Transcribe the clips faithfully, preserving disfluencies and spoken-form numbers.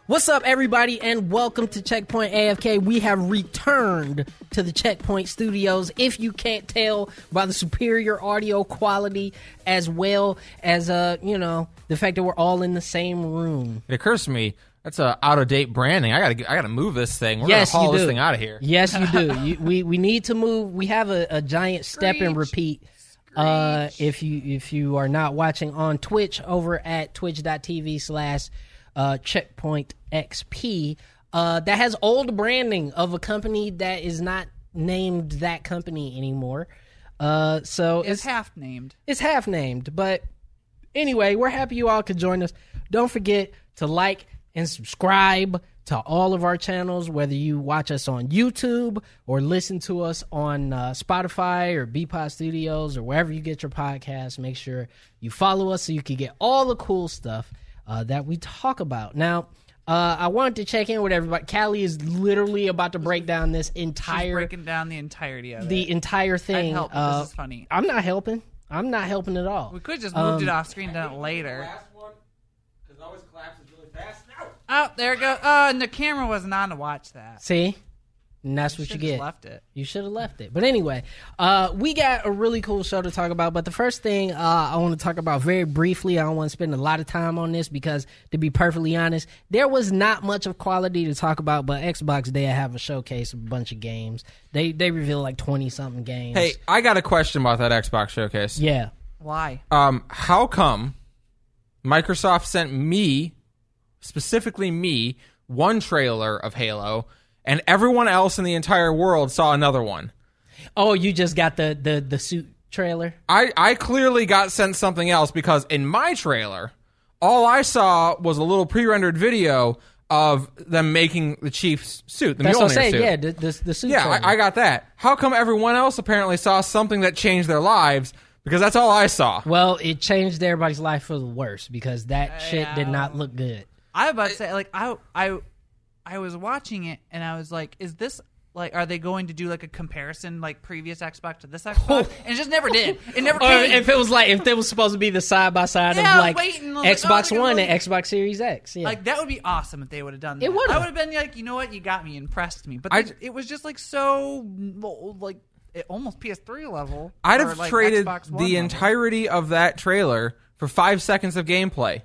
What's up, everybody, and welcome to Checkpoint A F K. We have returned to the Checkpoint Studios. If you can't tell by the superior audio quality, as well as, uh, you know, the fact that we're all in the same room. It occurs to me, that's a out of date branding. I gotta, I gotta move this thing. We're yes, gonna haul you do. this thing out of here. Yes, you do. you, we we need to move. We have a, a giant step and repeat. Uh, if you if you are not watching on Twitch, over at twitch.tv slash uh Checkpoint X P, uh, that has old branding of a company that is not named that company anymore. Uh, so it's, it's half named. It's half named, but anyway, we're happy you all could join us. Don't forget to like and subscribe to all of our channels, whether you watch us on YouTube or listen to us on uh, Spotify or Beatpod Studios or wherever you get your podcasts. Make sure you follow us so you can get all the cool stuff uh, that we talk about. Now, uh, I wanted to check in with everybody. Callie is literally about to break down this entire... She's breaking down the entirety of the it. The entire thing. I'd help, but uh, this is funny. I'm not helping. I'm not helping at all. We could just moved um, it off screen, done it later. The last one, because it always collapses really fast. No! Oh, there it goes. Oh, and the camera wasn't on to watch that. See? And that's You what you should've get. just left it. You should have left it. But anyway, uh, we got a really cool show to talk about. But the first thing uh, I want to talk about very briefly, I don't want to spend a lot of time on this because, to be perfectly honest, there was not much of quality to talk about. But Xbox Day, I have a showcase of a bunch of games. They they reveal like twenty-something games. Hey, I got a question about that Xbox showcase. Yeah. Why? Um, how come Microsoft sent me, specifically me, one trailer of Halo, and everyone else in the entire world saw another one? Oh, you just got the, the, the suit trailer? I, I clearly got sent something else because in my trailer, all I saw was a little pre-rendered video of them making the Chief's suit, the That's what I'm Mjolnir saying, suit. yeah, the, the, the suit Yeah, trailer. I, I got that. How come everyone else apparently saw something that changed their lives? Because that's all I saw. Well, it changed everybody's life for the worse because that shit yeah. did not look good. I was about to say, like, I, I, I was watching it, and I was like, is this, like, are they going to do, like, a comparison, like, previous Xbox to this Xbox? And it just never did. It never Or came. if it was like, if it was supposed to be the side-by-side Yeah, of, I was like, waiting. I was like, Xbox oh, they're One gonna and Xbox Series X. Yeah. Like, that would be awesome if they would have done that. It would've. I would have been like, you know what, you got me, impressed me. But I- they- it was just, like, so, like, it, almost P S three level. I'd or, have like, traded Xbox One the level. entirety of that trailer for five seconds of gameplay.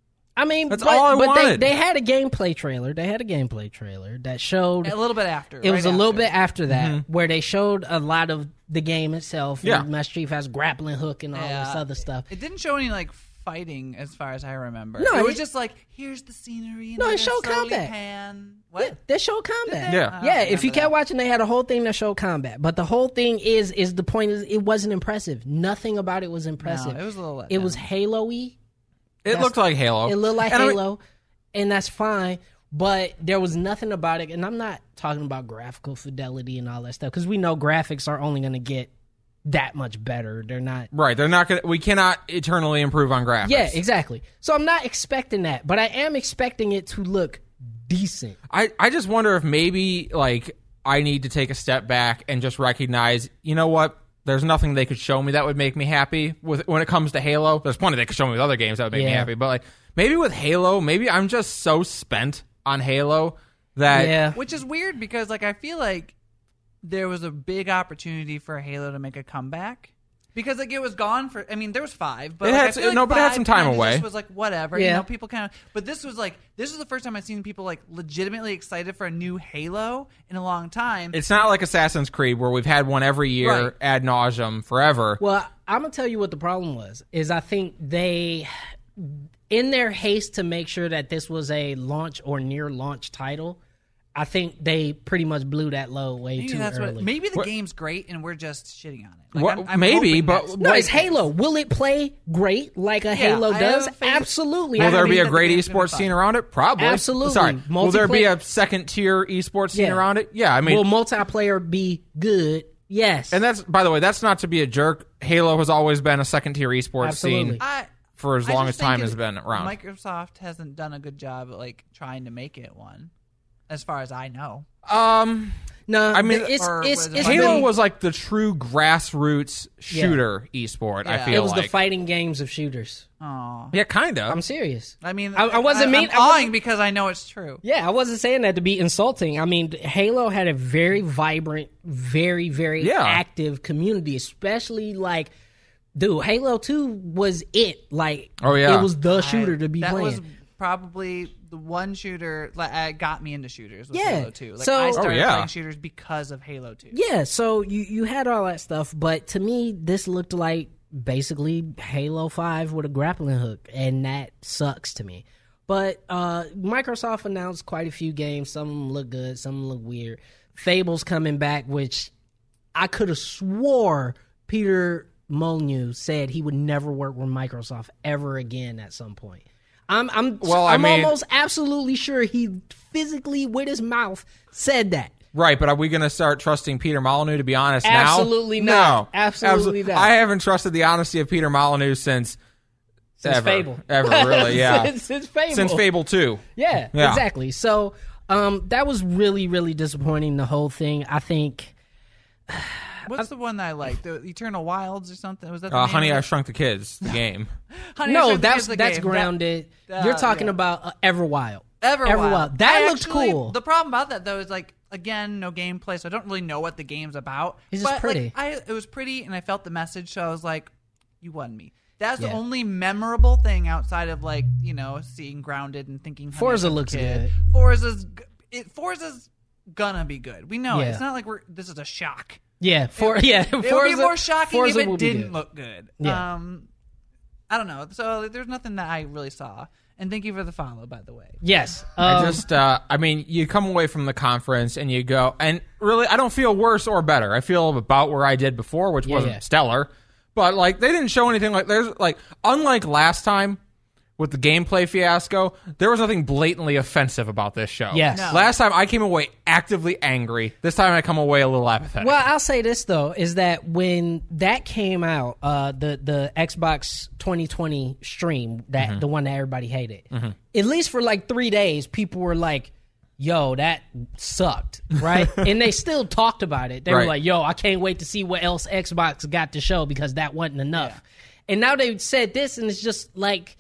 I mean, That's but, all I but wanted. They, they had a gameplay trailer. They had a gameplay trailer that showed... A little bit after. It was a right little after. bit after that, Mm-hmm. where they showed a lot of the game itself. Yeah. And Master Chief has grappling hook and all Yeah. this other stuff. It didn't show any, like, fighting as far as I remember. No, it was it- just like, here's the scenery. And No, they're it showed gonna slowly combat. Pan. Yeah, What? they showed combat. Did they? Yeah. I don't Yeah, if you remember kept that. watching, they had a whole thing that showed combat. But the whole thing is, is the point is, it wasn't impressive. Nothing about it was impressive. No, it was a little let It was down. Halo-y. It That's- looked like Halo. It looked like And I mean- Halo, and that's fine. But there was nothing about it, and I'm not talking about graphical fidelity and all that stuff, because we know graphics are only going to get that much better. They're not. Right, they're not gonna. We cannot eternally improve on graphics. Yeah, exactly. So I'm not expecting that, but I am expecting it to look decent. I, I just wonder if maybe like I need to take a step back and just recognize, you know what? There's nothing they could show me that would make me happy with when it comes to Halo. There's plenty they could show me with other games that would make me Yeah. happy, but like maybe with Halo, maybe I'm just so spent on Halo that Yeah. Which is weird because, like, I feel like there was a big opportunity for Halo to make a comeback. Because, like, it was gone for... I mean, there was five, but It like, had I feel to- like no, but it had five some time kinda away. Just was like whatever, Yeah. you know. People kind of, but this was like this was the first time I've seen people like legitimately excited for a new Halo in a long time. it's not like Assassin's Creed where we've had one every year Right. ad nauseum forever. Well, I'm gonna tell you what the problem was. Is I think they, in their haste to make sure that this was a launch or near launch title, I think they pretty much blew that load way maybe too that's early. what. Maybe the What- game's great and we're just shitting on it. Like, What- I'm, I'm maybe, hoping but- that's- No, it's Halo. Will it play great like a Halo I does? have faith. Absolutely. Will I there mean, be a that the great game's gonna be esports fun. scene around it? Probably. Absolutely. Sorry. Will there be Multiplayer- a second tier esports scene Yeah. around it? Yeah, I mean, will multiplayer be good? Yes. and that's by the way, that's not to be a jerk. Halo has always been a second tier esports Absolutely. scene I, for as I long just as time think has it- been around. Microsoft hasn't done a good job at like trying to make it one, as far as I know. um, No, I mean, it's or it's, was it it's Halo been- was like the true grassroots shooter esport. I Yeah. feel it was like the fighting games of shooters. Aw. yeah, kind of. I'm serious. I mean, I- I wasn't mean- I'm I wasn't- awing because I know it's true. Yeah, I wasn't saying that to be insulting. I mean, Halo had a very vibrant, very, very Yeah. active community, especially like, dude, Halo two was it. Like, Oh, yeah. it was the shooter I- to be that playing. was probably the one shooter that uh, got me into shooters. Was Yeah. Halo two. Like So- I Oh, started yeah. playing shooters because of Halo two. Yeah, so you, you had all that stuff, but to me, this looked like basically Halo five with a grappling hook, and that sucks to me. But uh, Microsoft announced quite a few games. Some of them look good, some of them look weird. Fable's coming back, which I could have swore Peter Molyneux said he would never work with Microsoft ever again at some point. I'm I'm Well, I I'm mean- almost absolutely sure he physically with his mouth said that. Right, but are we going to start trusting Peter Molyneux, to be honest, now? Absolutely not. No. Absolutely Absol- not. I haven't trusted the honesty of Peter Molyneux since... Since ever. Fable. Ever, really, yeah. since, since Fable. Since Fable two. Yeah, Yeah. exactly. So um, that was really, really disappointing, the whole thing. I think... What's the one that I liked? The Eternal Wilds or something? Was that the Uh, name Honey, of I it? Shrunk the Kids, the game. Honey, I No, Shrunk the that's Kids, the that's game. That- grounded. uh, You're talking yeah. about uh, Everwild. Everwild. Everwild. That I looked actually- cool. The problem about that though is like again, no gameplay, so I don't really know what the game's about. It's just but, pretty. Like, I it was pretty, and I felt the message, so I was like, "You won me." That's Yeah. the only memorable thing outside of like you know seeing Grounded and thinking Honey, I Forza Shrunk the looks Kid. good. Forza's g- it, Forza's gonna be good. We know it. Yeah. It's not like we're this is a shock. Yeah, for yeah. It would Forza, be more shocking Forza if will it be didn't good. look good. Yeah. Um, I don't know. So there's nothing that I really saw. And thank you for the follow, by the way. Yes. I Um, just, uh, I mean, you come away from the conference and you go, and really, I don't feel worse or better. I feel about where I did before, which Yeah, wasn't yeah. stellar. But, like, they didn't show anything like, there's, like, unlike last time with the gameplay fiasco, there was nothing blatantly offensive about this show. Yes. No. Last time I came away actively angry. This time I come away a little apathetic. Well, I'll say this though, is that when that came out, uh, the the Xbox twenty twenty stream, that Mm-hmm. the one that everybody hated, at least for like three days, people were like, "Yo, that sucked," right? And they still talked about it. They were Right. like, "Yo, I can't wait to see what else Xbox got to show because that wasn't enough." And now they've said this, and it's just like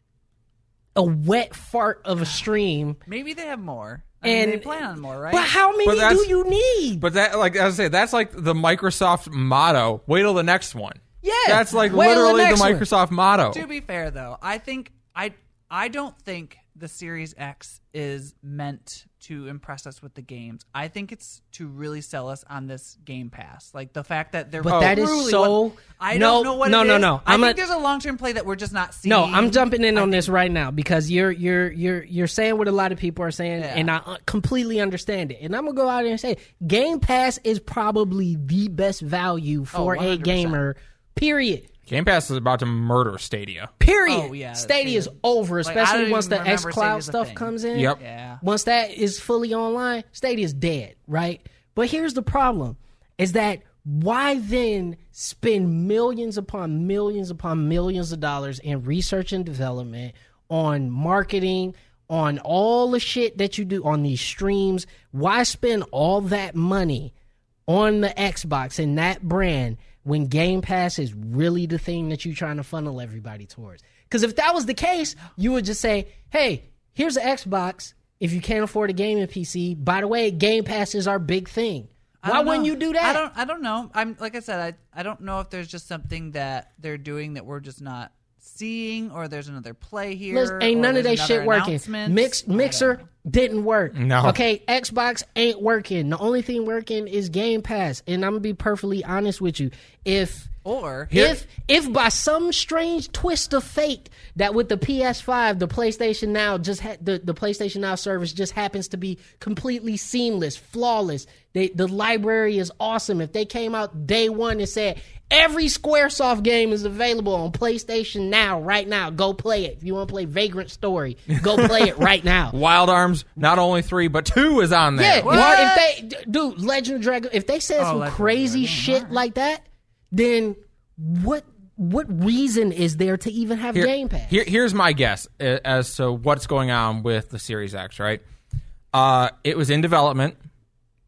a wet fart of a stream. Maybe they have more. I mean, And they plan on more, right? But how many But that's- do you need? But that, like as I say, that's like the Microsoft motto. Wait till the next one. Yeah, That's like wait till the literally the, next one. Microsoft motto. To be fair, though, I think I I don't think the Series X is meant to impress us with the games. I think it's to really sell us on this Game Pass, like the fact that they're. But that is truly so- what- I no, don't know what. no, it no, is. no. I I'm think a- there's a long term play that we're just not seeing. No, I'm jumping in I on think- this right now because you're you're you're you're saying what a lot of people are saying, Yeah. and I uh, completely understand it. And I'm gonna go out there and say, Game Pass is probably the best value for Oh, a one hundred percent. gamer. Period. Game Pass is about to murder Stadia. Period. Oh, yeah, Stadia is Stadia. over, Like, I especially don't once even the remember xCloud Stadia's a stuff thing. comes in. Yep. Yeah. Once that is fully online, Stadia is dead, right? But here's the problem: is that why then spend millions upon millions upon millions of dollars in research and development, on marketing, on all the shit that you do on these streams? Why spend all that money on the Xbox and that brand when Game Pass is really the thing that you're trying to funnel everybody towards? Because if that was the case, you would just say, hey, here's an Xbox. If you can't afford a gaming P C, by the way, Game Pass is our big thing. I Why don't wouldn't know. you do that? I don't. I don't know. I'm like I said. I I don't know if there's just something that they're doing that we're just not seeing, or there's another play here. Listen, ain't or none of there's that shit another working. announcement. Mix, I don't mixer know. didn't work. No. Okay, Xbox ain't working. The only thing working is Game Pass. And I'm gonna be perfectly honest with you. If Or if if by some strange twist of fate that with the P S five, the PlayStation Now just ha- the the PlayStation Now service just happens to be completely seamless, flawless. They, the library is awesome. If they came out day one and said every SquareSoft game is available on PlayStation Now right now, go play it. If you want to play Vagrant Story, go play it right now. Wild Arms, not only three but two is on there. Yeah, well, if they d- dude, Legend of Dragon, if they said Oh, some Legend of crazy Dragon, shit alright. like that, then what what reason is there to even have Here- Game Pass? Here, here's my guess uh, as to what's going on with the Series X. Right, uh, it was in development.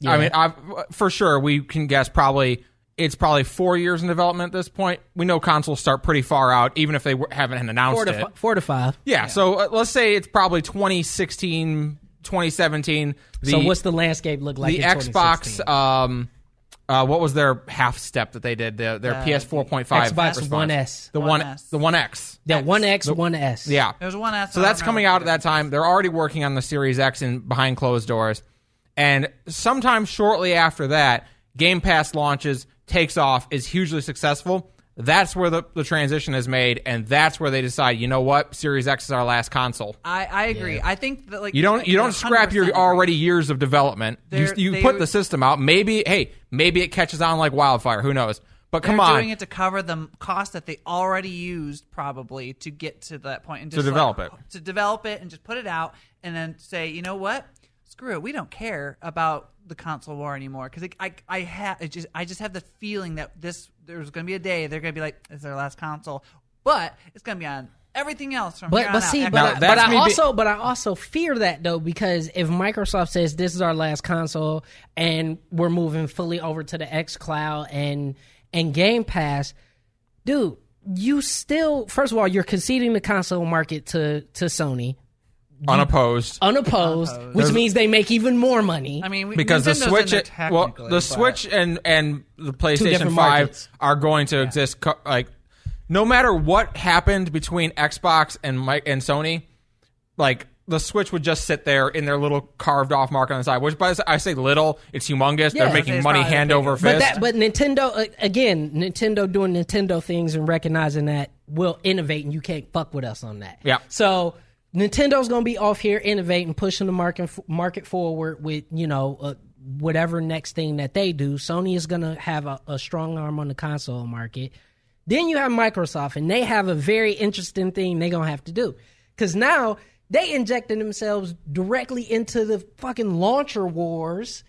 I mean, I've, for sure, we can guess probably it's probably four years in development at this point. We know consoles start pretty far out, even if they w- haven't announced four to it. f- four to five. Yeah, yeah. So uh, let's say it's probably twenty sixteen, twenty seventeen. The, So what's the landscape look like? the in Xbox? Um, uh, what was their half step that they did? The, their Uh, P S four point five Xbox response. One S. The One one, S. the One X. Yeah, X. one X, one S. Yeah. There's one S. So that's coming out at that time. They're already working on the Series X in behind closed doors. And sometime shortly after that, Game Pass launches, takes off, is hugely successful. That's where the, the transition is made, and that's where they decide, you know what, Series X is our last console. I, I agree. Yeah. I think that like You don't you don't scrap your agree. already years of development. You, They're- you they put would- the system out. Maybe hey, maybe it catches on like wildfire. Who knows? But come They're on, doing it to cover the cost that they already used, probably to get to that point and To just develop like, it. to develop it and just put it out and then say, you know what, screw it, we don't care about the console war anymore because I I have just I just have the feeling that this there's going to be a day they're going to be like it's their last console, but it's going to be on everything else from But here but on see, out. but, Now, I, but that's I me be- also but I also fear that though, because if Microsoft says this is our last console and we're moving fully over to the X Cloud and and Game Pass, dude, you still first of all you're conceding the console market to to Sony unopposed. unopposed, Unopposed. which There's- means they make even more money. I mean we, because the Nintendo's in Switch, there it, well, technically, the but- Switch and and the PlayStation different Five markets. are going to exist. Co- like, no matter what happened between Xbox and Mike and Sony, like the Switch would just sit there in their little carved off mark on the side. Which, by the- I say little, it's humongous. Yeah. They're making It's money probably hand the over biggest. fist. But that, but Nintendo uh, again, Nintendo doing Nintendo things and recognizing that we'll innovate, and you can't fuck with us on that. Yeah. So Nintendo's gonna be off here innovating, pushing the market market forward with you know uh, whatever next thing that they do. Sony is gonna have a, a strong arm on the console market. Then you have Microsoft, and they have a very interesting thing they're gonna have to do because now they injected themselves directly into the fucking launcher wars.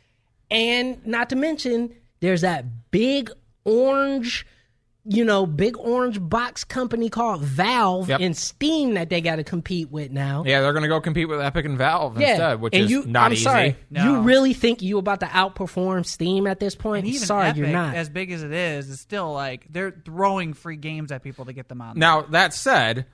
And not to mention, there's that big orange, you know, big orange box company called Valve Yep. and Steam that they got to compete with now. yeah, they're going to go compete with Epic and Valve Yeah, instead, which and is you, not I'm easy. sorry, No. you really think you about to outperform Steam at this point? And even Sorry, Epic, you're not. as big as it is, is still like they're throwing free games at people to get them on. Now, that said,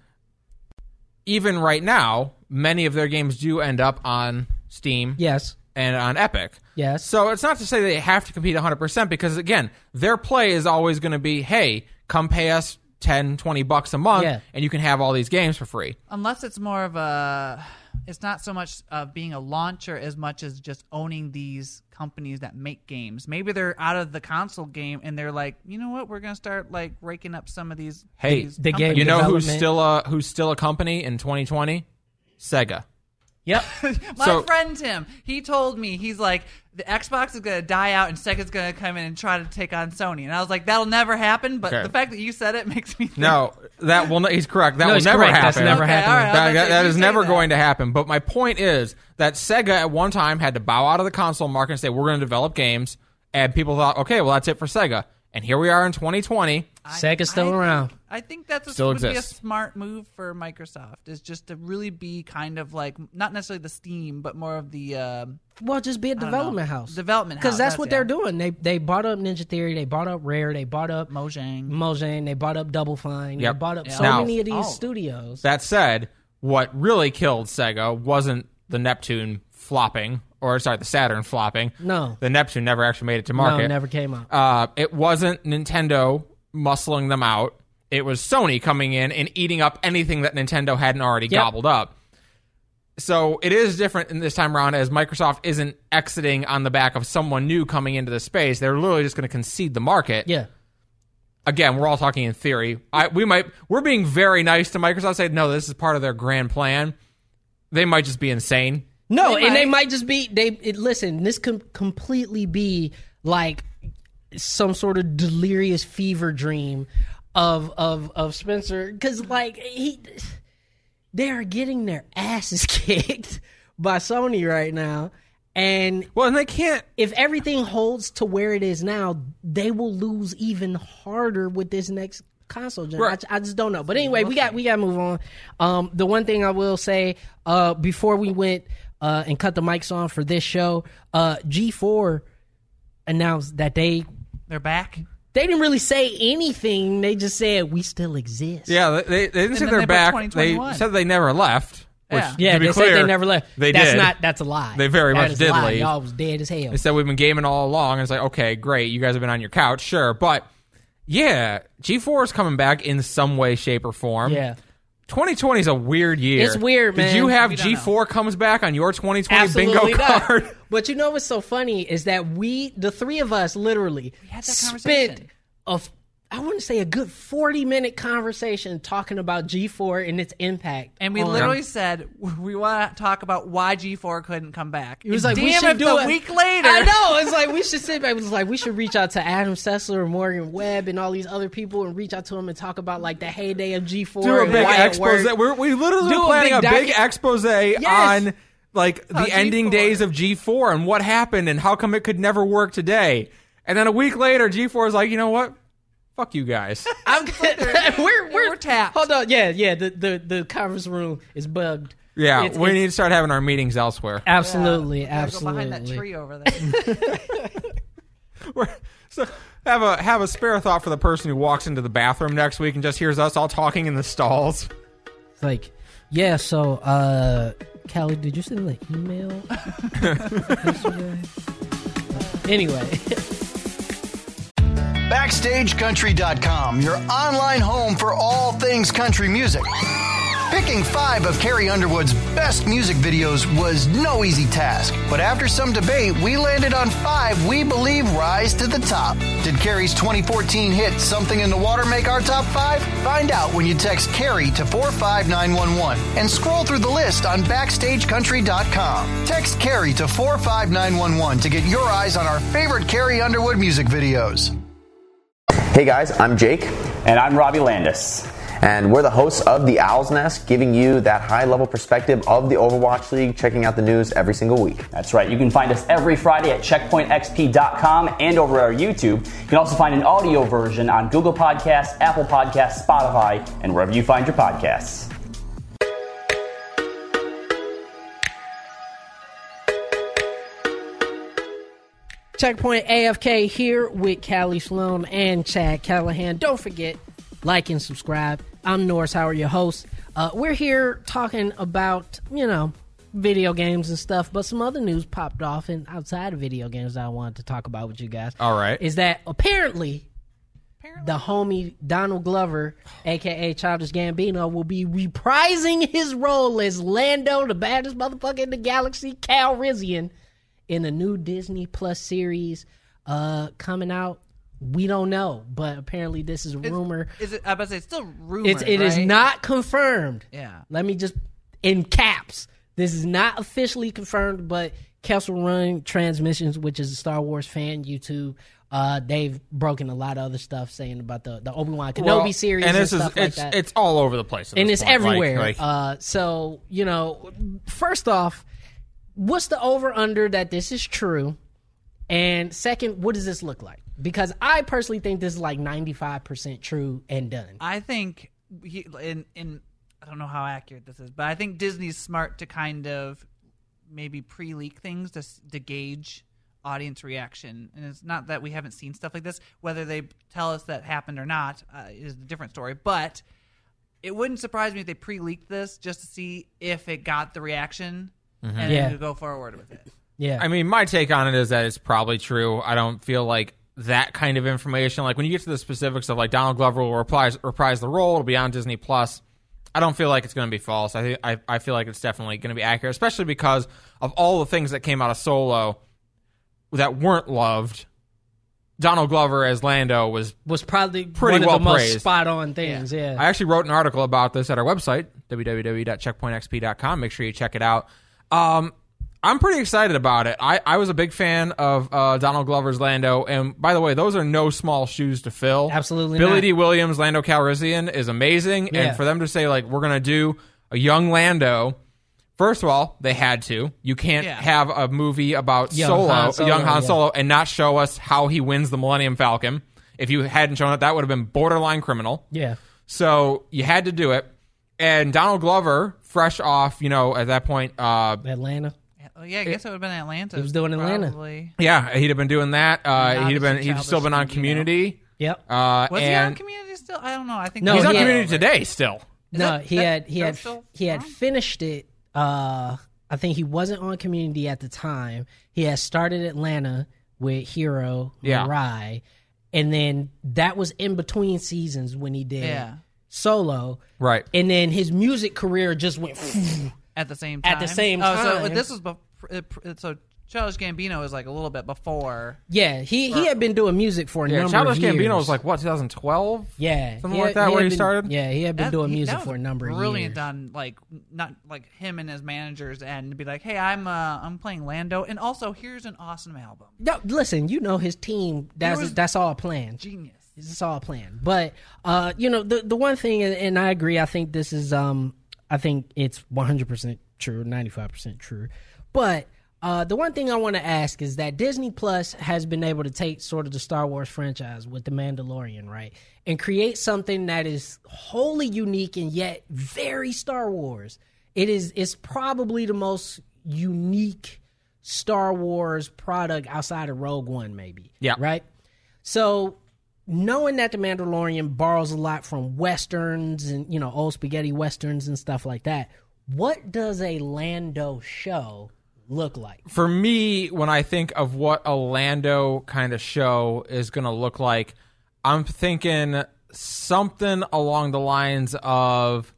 even right now, many of their games do end up on Steam Yes, and on Epic. yes. So it's not to say they have to compete one hundred percent because, again, their play is always going to be, hey, come pay us ten, twenty bucks a month, Yeah. and you can have all these games for free. Unless it's more of a, it's not so much of being a launcher as much as just owning these companies that make games. Maybe they're out of the console game and they're like, you know what, we're gonna start like raking up some of these. Hey, these the game companies. You know who's development. still a who's still a company in twenty twenty? Sega. Yep. My So- friend Tim, he told me, he's like, the Xbox is going to die out and Sega's going to come in and try to take on Sony. And I was like, that'll never happen. But Okay. the fact that you said it makes me think. No, that will. He's correct. That No, will he's never correct. happen. That's never Okay, happened. all right, I was That, about to that- say, that you is say never that. going to happen. But my point is that Sega at one time had to bow out of the console market and say, we're going to develop games. And people thought, okay, well, that's it for Sega. And here we are in twenty twenty. Sega's still I around. Think, I think that's a, Still would be a exists. smart move for Microsoft, is just to really be kind of like, not necessarily the Steam, but more of the um, Well, just be a don't development know. house. Development Because house, that's that's- what yeah. they're doing. They they bought up Ninja Theory, they bought up Rare, they bought up Mojang. Mojang, they bought up Double Fine, Yep. they bought up Yeah. so Now- many of these Oh. studios. That said, what really killed Sega wasn't the Neptune flopping, or sorry, the Saturn flopping. No. The Neptune never actually made it to market. No, never came out. Uh, it wasn't Nintendo muscling them out. It was Sony coming in and eating up anything that Nintendo hadn't already Yep. gobbled up. So it is different in this time around, as Microsoft isn't exiting on the back of someone new coming into the space. They're literally just going to concede the market. Yeah. Again, we're all talking in theory. I, we might we're being very nice to Microsoft. Say no, this is part of their grand plan. They might just be insane. No, They and they might. might just be they. It, listen, this could completely be like some sort of delirious fever dream of of of Spencer, because like he, they are getting their asses kicked by Sony right now, and Well, and they can't. if everything holds to where it is now, they will lose even harder with this next console gen. Right. I, I just don't know. But anyway, we got we got to move on. Um, the one thing I will say uh, before we went uh, and cut the mics on for this show. Uh, G four announced that they They're back. they didn't really say anything. They just said we still exist. Yeah, they, they didn't say then they're they put back. twenty They twenty-one. said they never left. Which, Yeah. Yeah, to be they clear, said they never left. They that's did. not. That's a lie. They very That much is did a lie. leave. Y'all was dead as hell. They said we've been gaming all along. And it's like, okay, great. You guys have been on your couch, sure. But yeah, G four is coming back in some way, shape, or form. Yeah. twenty twenty is a weird year. It's weird, man. Did you have We don't G four comes back on your twenty twenty Absolutely bingo not. card? But you know what's so funny is that we, the three of us, literally had that spent conversation. a, I want to say a good forty minute conversation talking about G four and its impact. And we on- literally said we want to talk about why G four couldn't come back. It was like, Damn, we should if do the it. week later. I know. It's like we should sit back. It was like we should reach out to Adam Sessler and Morgan Webb and all these other people and reach out to them and talk about like the heyday of G four. Do a and big why it expose. worked. We're, we literally Do were a planning a big big, docu- expose Yes. on like Oh, the ending G four. days of G four and what happened and how come it could never work today. And then a week later, G four is like, you know what? Fuck you guys. I'm, we're, we're we're tapped. Hold on. Yeah, yeah. The, the, the conference room is bugged. Yeah, It's- we it's- need to start having our meetings elsewhere. Absolutely, Yeah, we gotta absolutely. Go behind that tree over there. We're, so have a have a spare thought for the person who walks into the bathroom next week and just hears us all talking in the stalls. It's like, yeah. So, uh, Callie, did you send the email yesterday? Anyway. Backstage Country dot com, your online home for all things country music. Picking five of Carrie Underwood's best music videos was no easy task, but after some debate, we landed on five we believe rise to the top. Did Carrie's twenty fourteen hit Something in the Water make our top five? Find out when you text Carrie to four five nine one one and scroll through the list on Backstage Country dot com. Text Carrie to four five nine one one to get your eyes on our favorite Carrie Underwood music videos. Hey guys, I'm Jake. And I'm Robbie Landis. And we're the hosts of The Owl's Nest, giving you that high-level perspective of the Overwatch League, checking out the news every single week. That's right. You can find us every Friday at checkpoint x p dot com and over at our YouTube. You can also find an audio version on Google Podcasts, Apple Podcasts, Spotify, and wherever you find your podcasts. Checkpoint A F K here with Callie Sloan and Chad Callahan. Don't forget, like and subscribe. I'm Norris Howard, your host. Uh, we're here talking about, you know, video games and stuff, but some other news popped off and outside of video games that I wanted to talk about with you guys. All right. Is that apparently, the homie Donald Glover, a k a. Childish Gambino, will be reprising his role as Lando, the baddest motherfucker in the galaxy, Calrissian, in a new Disney Plus series uh, coming out. We don't know, but apparently this is a rumor. Is it? I about to say it's still rumor. It's, it is right? not confirmed. Yeah. Let me just, in caps, this is not officially confirmed, but Kessel Run Transmissions, which is a Star Wars fan YouTube, uh, they've broken a lot of other stuff saying about the, the Obi-Wan Kenobi Well, series and and, this is stuff like it's that. it's all over the place, at and this it's point. Like- everywhere. like- uh, so, you know, first off, what's the over-under that this is true? And second, what does this look like? Because I personally think this is like ninety-five percent true and done. I think he, in in I don't know how accurate this is, but I think Disney's smart to kind of maybe pre-leak things to s- to gauge audience reaction. And it's not that we haven't seen stuff like this. Whether they tell us that happened or not uh, is a different story. But it wouldn't surprise me if they pre-leaked this just to see if it got the reaction and Yeah. then to go forward with it. Yeah. I mean, my take on it is that it's probably true. I don't feel like that kind of information, like when you get to the specifics of like Donald Glover will reprise, reprise the role, it'll be on Disney Plus. I don't feel like it's going to be false. I, think, I I feel like it's definitely going to be accurate, especially because of all the things that came out of Solo that weren't loved. Donald Glover as Lando was. was probably Pretty one well of the most praised. spot on things. Yeah. I actually wrote an article about this at our website, w w w dot checkpoint x p dot com. Make sure you check it out. Um, I'm pretty excited about it. I, I was a big fan of uh, Donald Glover's Lando, and by the way, those are no small shoes to fill. Absolutely Billy not. D. Williams, Lando Calrissian is amazing, Yeah. and for them to say like we're gonna do a young Lando, first of all, they had to. You can't Yeah. have a movie about Young Solo, Han Solo, young Han yeah. Solo, and not show us how he wins the Millennium Falcon. If you hadn't shown it, that would have been borderline criminal. yeah. So you had to do it. And Donald Glover, fresh off, you know, at that point, uh, Atlanta. Oh, yeah, I guess it would have been Atlanta. He was doing Atlanta. Probably. Yeah, he'd have been doing that. Uh, he'd have been. Obviously He'd still been on Childish Gambino. Community. Yep. Uh, Was and he on Community still? I don't know. I think No, he's on he had- Community today still. Is no, that- he that had he show had still he had on? finished it. Uh, I think he wasn't on Community at the time. He had started Atlanta with Hero, Yeah. Mirai, and then that was in between seasons when he did Yeah. Solo. Right. And then his music career just went. At the same time. At the same Oh, so time. this was bef- so Childish Gambino is like a little bit before. Yeah, he he had been doing music for a Yeah, number Childish of years. Gambino was like what, twenty twelve? yeah, something he like had- that where had he been- started? Yeah, he had been That- doing he- music that for a was number of brilliant years. on like not like him and his managers and to be like, hey, I'm uh, I'm playing Lando, and also here's an awesome album. No, listen, you know his team. That's was- that's all planned. Genius. It's all planned. But uh, you know, the the one thing, and I agree. I think this is um, I think it's one hundred percent true, ninety-five percent true. But uh, the one thing I want to ask is that Disney Plus has been able to take sort of the Star Wars franchise with The Mandalorian, right, and create something that is wholly unique and yet very Star Wars. It is. It's probably the most unique Star Wars product outside of Rogue One, maybe. Yeah. Right. So, knowing that The Mandalorian borrows a lot from Westerns and, you know, old spaghetti Westerns and stuff like that, what does a Lando show look like? For me, when I think of what a Lando kind of show is going to look like, I'm thinking something along the lines of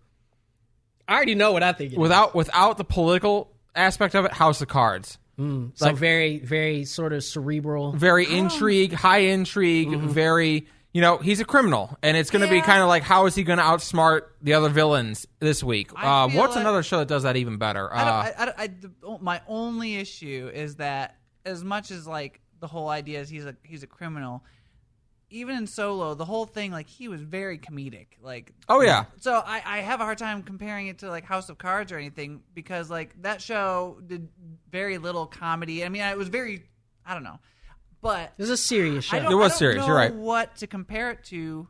I already know what I think. It without without the political aspect of it, House of Cards. is. So very, very sort of cerebral. Very intrigue, high intrigue, very, you know, he's a criminal. And it's going to be Yeah. kind of like, how is he going to outsmart the other villains this week? I Uh, feel what's like- another show that does that even better? I don't, Uh, I, I, I, the, my only issue is that as much as like the whole idea is he's a he's a criminal, even in Solo, the whole thing like he was very comedic. Like oh, yeah. so I, I have a hard time comparing it to like House of Cards or anything because like that show did very little comedy. I mean, it was very I don't know, but It's a serious show. I don't, It was I don't serious, know you're right. what to compare it to.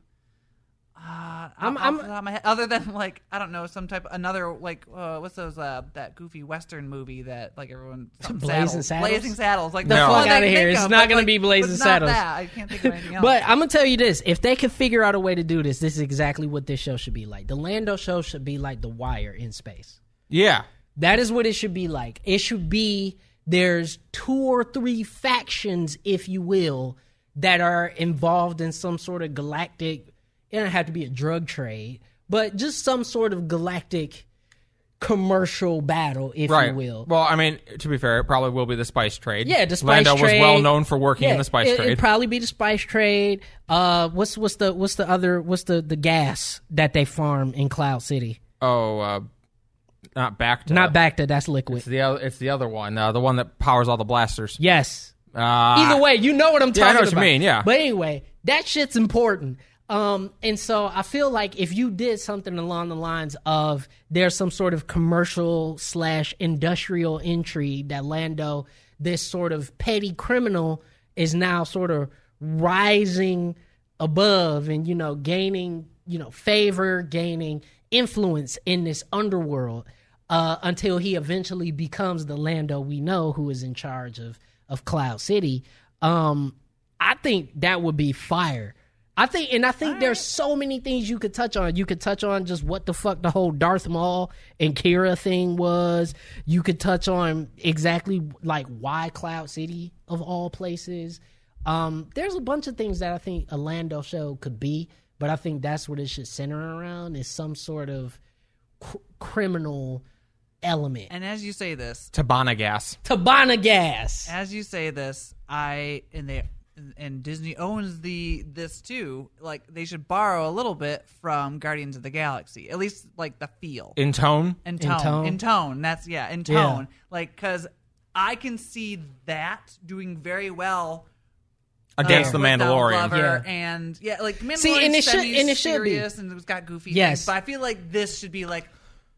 Uh, I'm- I'm, I'm- off the top of my head, other than like I don't know some type another like uh, what's those uh, that goofy Western movie that like everyone something Blazing Saddles. Saddles? Blazing Saddles like The that's fuck all I outta can here. think It's of, not but, gonna like, be Blazing it's Saddles. Not that. I can't think of anything else. But I'm gonna tell you this: if they could figure out a way to do this, this is exactly what this show should be like. The Lando show should be like The Wire in space. Yeah. That is what it should be like. It should be there's two or three factions, if you will, that are involved in some sort of galactic. It doesn't have to be a drug trade, but just some sort of galactic commercial battle, if Right. you will. Well, I mean, to be fair, it probably will be the spice trade. Yeah, the spice Lando trade. was well known for working Yeah, in the spice it, trade. It'd probably be the spice trade. Uh, what's what's the what's the other what's the the gas that they farm in Cloud City? oh, uh, not back to Not Bacta, that's liquid. It's the other. It's the other one. Uh, the one that powers all the blasters. Yes. Uh, Either way, you know what I'm talking Yeah, I know about. what you mean, yeah. But anyway, that shit's important. Um, and so I feel like if you did something along the lines of there's some sort of commercial slash industrial intrigue that Lando, this sort of petty criminal, is now sort of rising above and, you know, gaining, you know, favor, gaining influence in this underworld uh, until he eventually becomes the Lando we know who is in charge of, of Cloud City. Um, I think that would be fire. I think, and I think there's so many things you could touch on. You could touch on just what the fuck the whole Darth Maul and Kira thing was. You could touch on exactly like why Cloud City of all places. Um, there's a bunch of things that I think a Lando show could be, but I think that's what it should center around is some sort of cr- criminal element. and as you say this, Tabana gas. Tabana gas. as you say this, I and they and Disney owns the this too. Like they should borrow a little bit from Guardians of the Galaxy, at least like the feel In tone. in tone. tone? In tone. That's yeah. In Yeah. tone. Like because I can see that doing very well Against uh, the with Donald Mandalorian. Glover Yeah. and yeah, like the Mandalorian See, and it should- and it should be. serious and it's got goofy Yes. things, but I feel like this should be like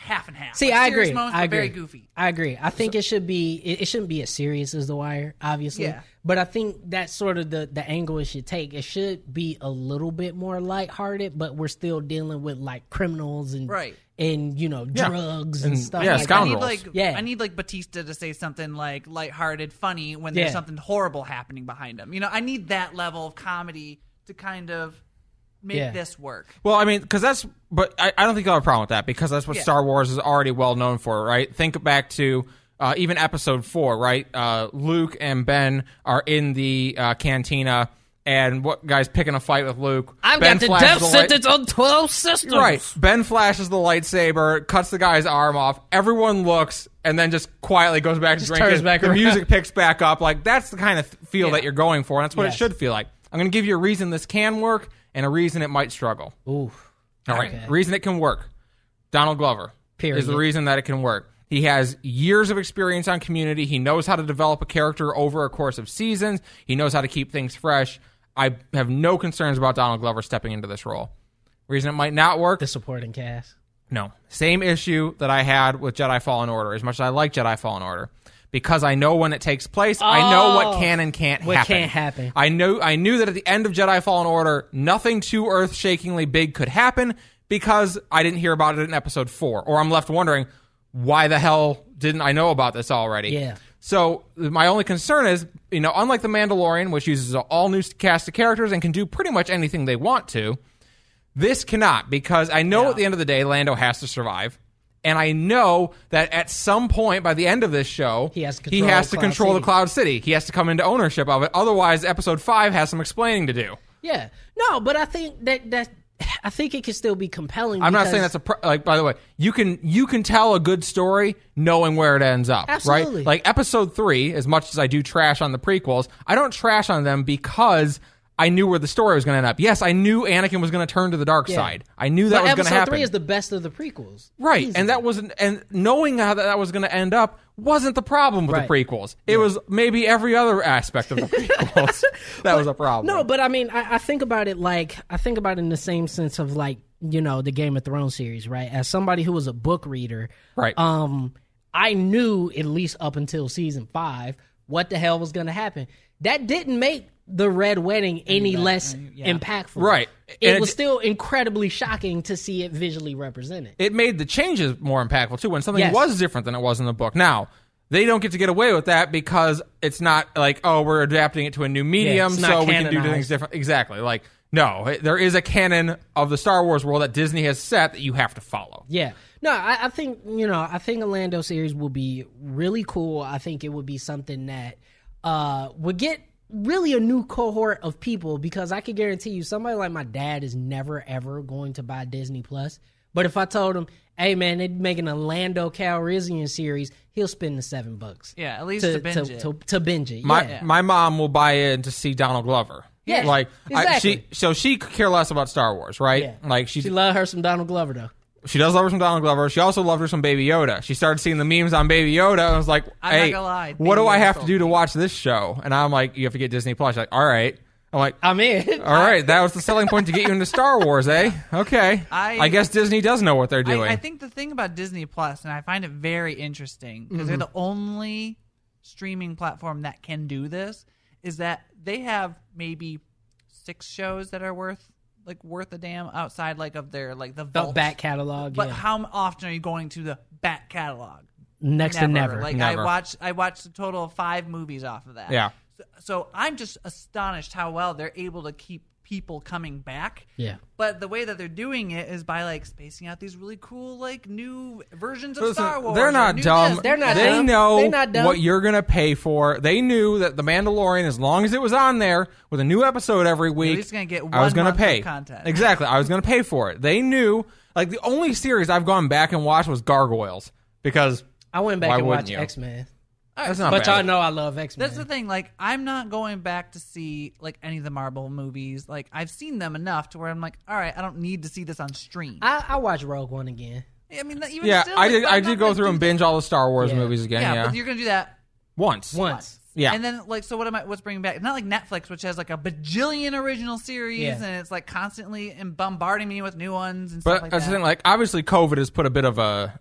half and half. See, like, I serious agree. Moments, I but agree. very goofy. I agree. I think it should be. It, it shouldn't be as serious as The Wire, obviously. Yeah. But I think that's sort of the the angle it should take. It should be a little bit more lighthearted, but we're still dealing with like criminals and Right. and you know Yeah. drugs and, And- stuff. yeah, like I scoundrels. need like Yeah. I need like Batista to say something like lighthearted, funny when Yeah. there's something horrible happening behind him. You know, I need that level of comedy to kind of make Yeah. this work. Well, I mean, because that's, but I, I don't think I'll have a problem with that because that's what Yeah. Star Wars is already well known for, right? Think back to uh, even Episode Four, right? Uh, Luke and Ben are in the uh, cantina, and what guy's picking a fight with Luke? I've Ben got the flashes death light- sentence on twelve systems. Right. Ben flashes the lightsaber, cuts the guy's arm off. Everyone looks, and then just quietly goes back to Just drinking. turns back the around. music picks back up. Like that's the kind of feel Yeah. that you're going for, and that's what Yes. it should feel like. I'm going to give you a reason this can work and a reason it might struggle. Ooh. All right. Okay. Reason it can work. Donald Glover Period. is the reason that it can work. He has years of experience on Community. He knows how to develop a character over a course of seasons. He knows how to keep things fresh. I have no concerns about Donald Glover stepping into this role. Reason it might not work? The supporting cast. No. Same issue that I had with Jedi Fallen Order. As much as I like Jedi Fallen Order. Because I know when it takes place, I know what can and can't What happen. can't happen. I know I knew that at the end of Jedi Fallen Order, nothing too earth-shakingly big could happen because I didn't hear about it in episode four. Or I'm left wondering, why the hell didn't I know about this already? Yeah. So my only concern is, you know, unlike The Mandalorian, which uses an all-new cast of characters and can do pretty much anything they want to, this cannot, because I know Yeah. at the end of the day, Lando has to survive. And I know that at some point by the end of this show, He has to he control has to Cloud control the City. Cloud City. He has to come into ownership of it. Otherwise, episode five has some explaining to do. Yeah. No, but I think that that I think it can still be compelling. I'm not because- saying that's a pro- like. By the way, you can you can tell a good story knowing where it ends up, Absolutely. right? Like episode three, as much as I do trash on the prequels, I don't trash on them because I knew where the story was going to end up. Yes, I knew Anakin was going to turn to the dark Yeah. side. I knew that But was going to episode happen. three is the best of the prequels. Right, Easily. and that wasn't, and knowing how that, that was going to end up wasn't the problem with Right. the prequels. It was maybe every other aspect of the prequels that was a problem. No, but I mean, I, I think about it like I think about it in the same sense of like you know the Game of Thrones series, right? As somebody who was a book reader, Right. Um, I knew at least up until season five what the hell was going to happen. That didn't make the Red Wedding any less yeah. impactful, Right. It And was it- still incredibly shocking to see it visually represented. it made the changes more impactful too when something Yes. was different than it was in the book. Now, they don't get to get away with that because it's not like, oh, we're adapting it to a new medium, it's not so we can do canonized. things different. Exactly. Like, no, it- there is a canon of the Star Wars world that Disney has set that you have to follow. Yeah. No, I, I think, you know, I think a Lando series will be really cool. I think it would be something that uh, would get really a new cohort of people because I can guarantee you somebody like my dad is never, ever going to buy Disney Plus. But if I told him, hey, man, they're making a Lando Calrissian series, he'll spend the seven bucks. Yeah, at least to, to binge to, it. To, to binge it. My yeah. my mom will buy in to see Donald Glover. Yeah, like I, exactly. she so she could care less about Star Wars, right? Yeah. Like she's She loved her some Donald Glover, though. She does love her some Donald Glover. She also loved her some Baby Yoda. She started seeing the memes on Baby Yoda and was like, I'm not hey, gonna lie, what Baby do I Yoda have to sold do to me. watch this show? And I'm like, you have to get Disney Plus. She's like, all right. I'm like, I'm in. all right, that was the selling point to get you into Star Wars, eh? Okay. I- I guess Disney does know what they're doing. I, I think the thing about Disney Plus, and I find it very interesting because they're the only streaming platform that can do this, is that they have maybe six shows that are worth like worth a damn outside like of their like the The vault. back catalog. But yeah. how often are you going to the back catalog? Next to never. Like Never. I watched, I watched a total of five movies off of that. Yeah. So, so I'm just astonished how well they're able to keep people coming back. Yeah. But the way that they're doing it is by like spacing out these really cool like new versions of Listen, Star Wars. they're or not new dumb. this, They're new not that. They dumb. know They're not dumb. what you're going to pay for. They knew that The Mandalorian, as long as it was on there with a new episode every week, least gonna get I was one gonna month of pay. content. Exactly. I was going to pay for it. They knew. Like, the only series I've gone back and watched was Gargoyles because I went back Why and wouldn't watched you? X-Men. that's not But bad. y'all know I love X-Men. That's the thing. Like, I'm not going back to see like any of the Marvel movies. Like, I've seen them enough to where I'm like, all right, I don't need to see this on stream. I, I, I watched Rogue One again. mean, even Yeah, still, I like, did. I'm I not did go gonna through do and that. binge all the Star Wars Yeah. movies again. Yeah, Yeah, but you're gonna do that once. Once. Yeah. And then, like, so what am I? What's bringing back? Not like Netflix, which has like a bajillion original series, Yeah. and it's like constantly and bombarding me with new ones and But stuff like that's that. the thing. Like, obviously, COVID has put a bit of a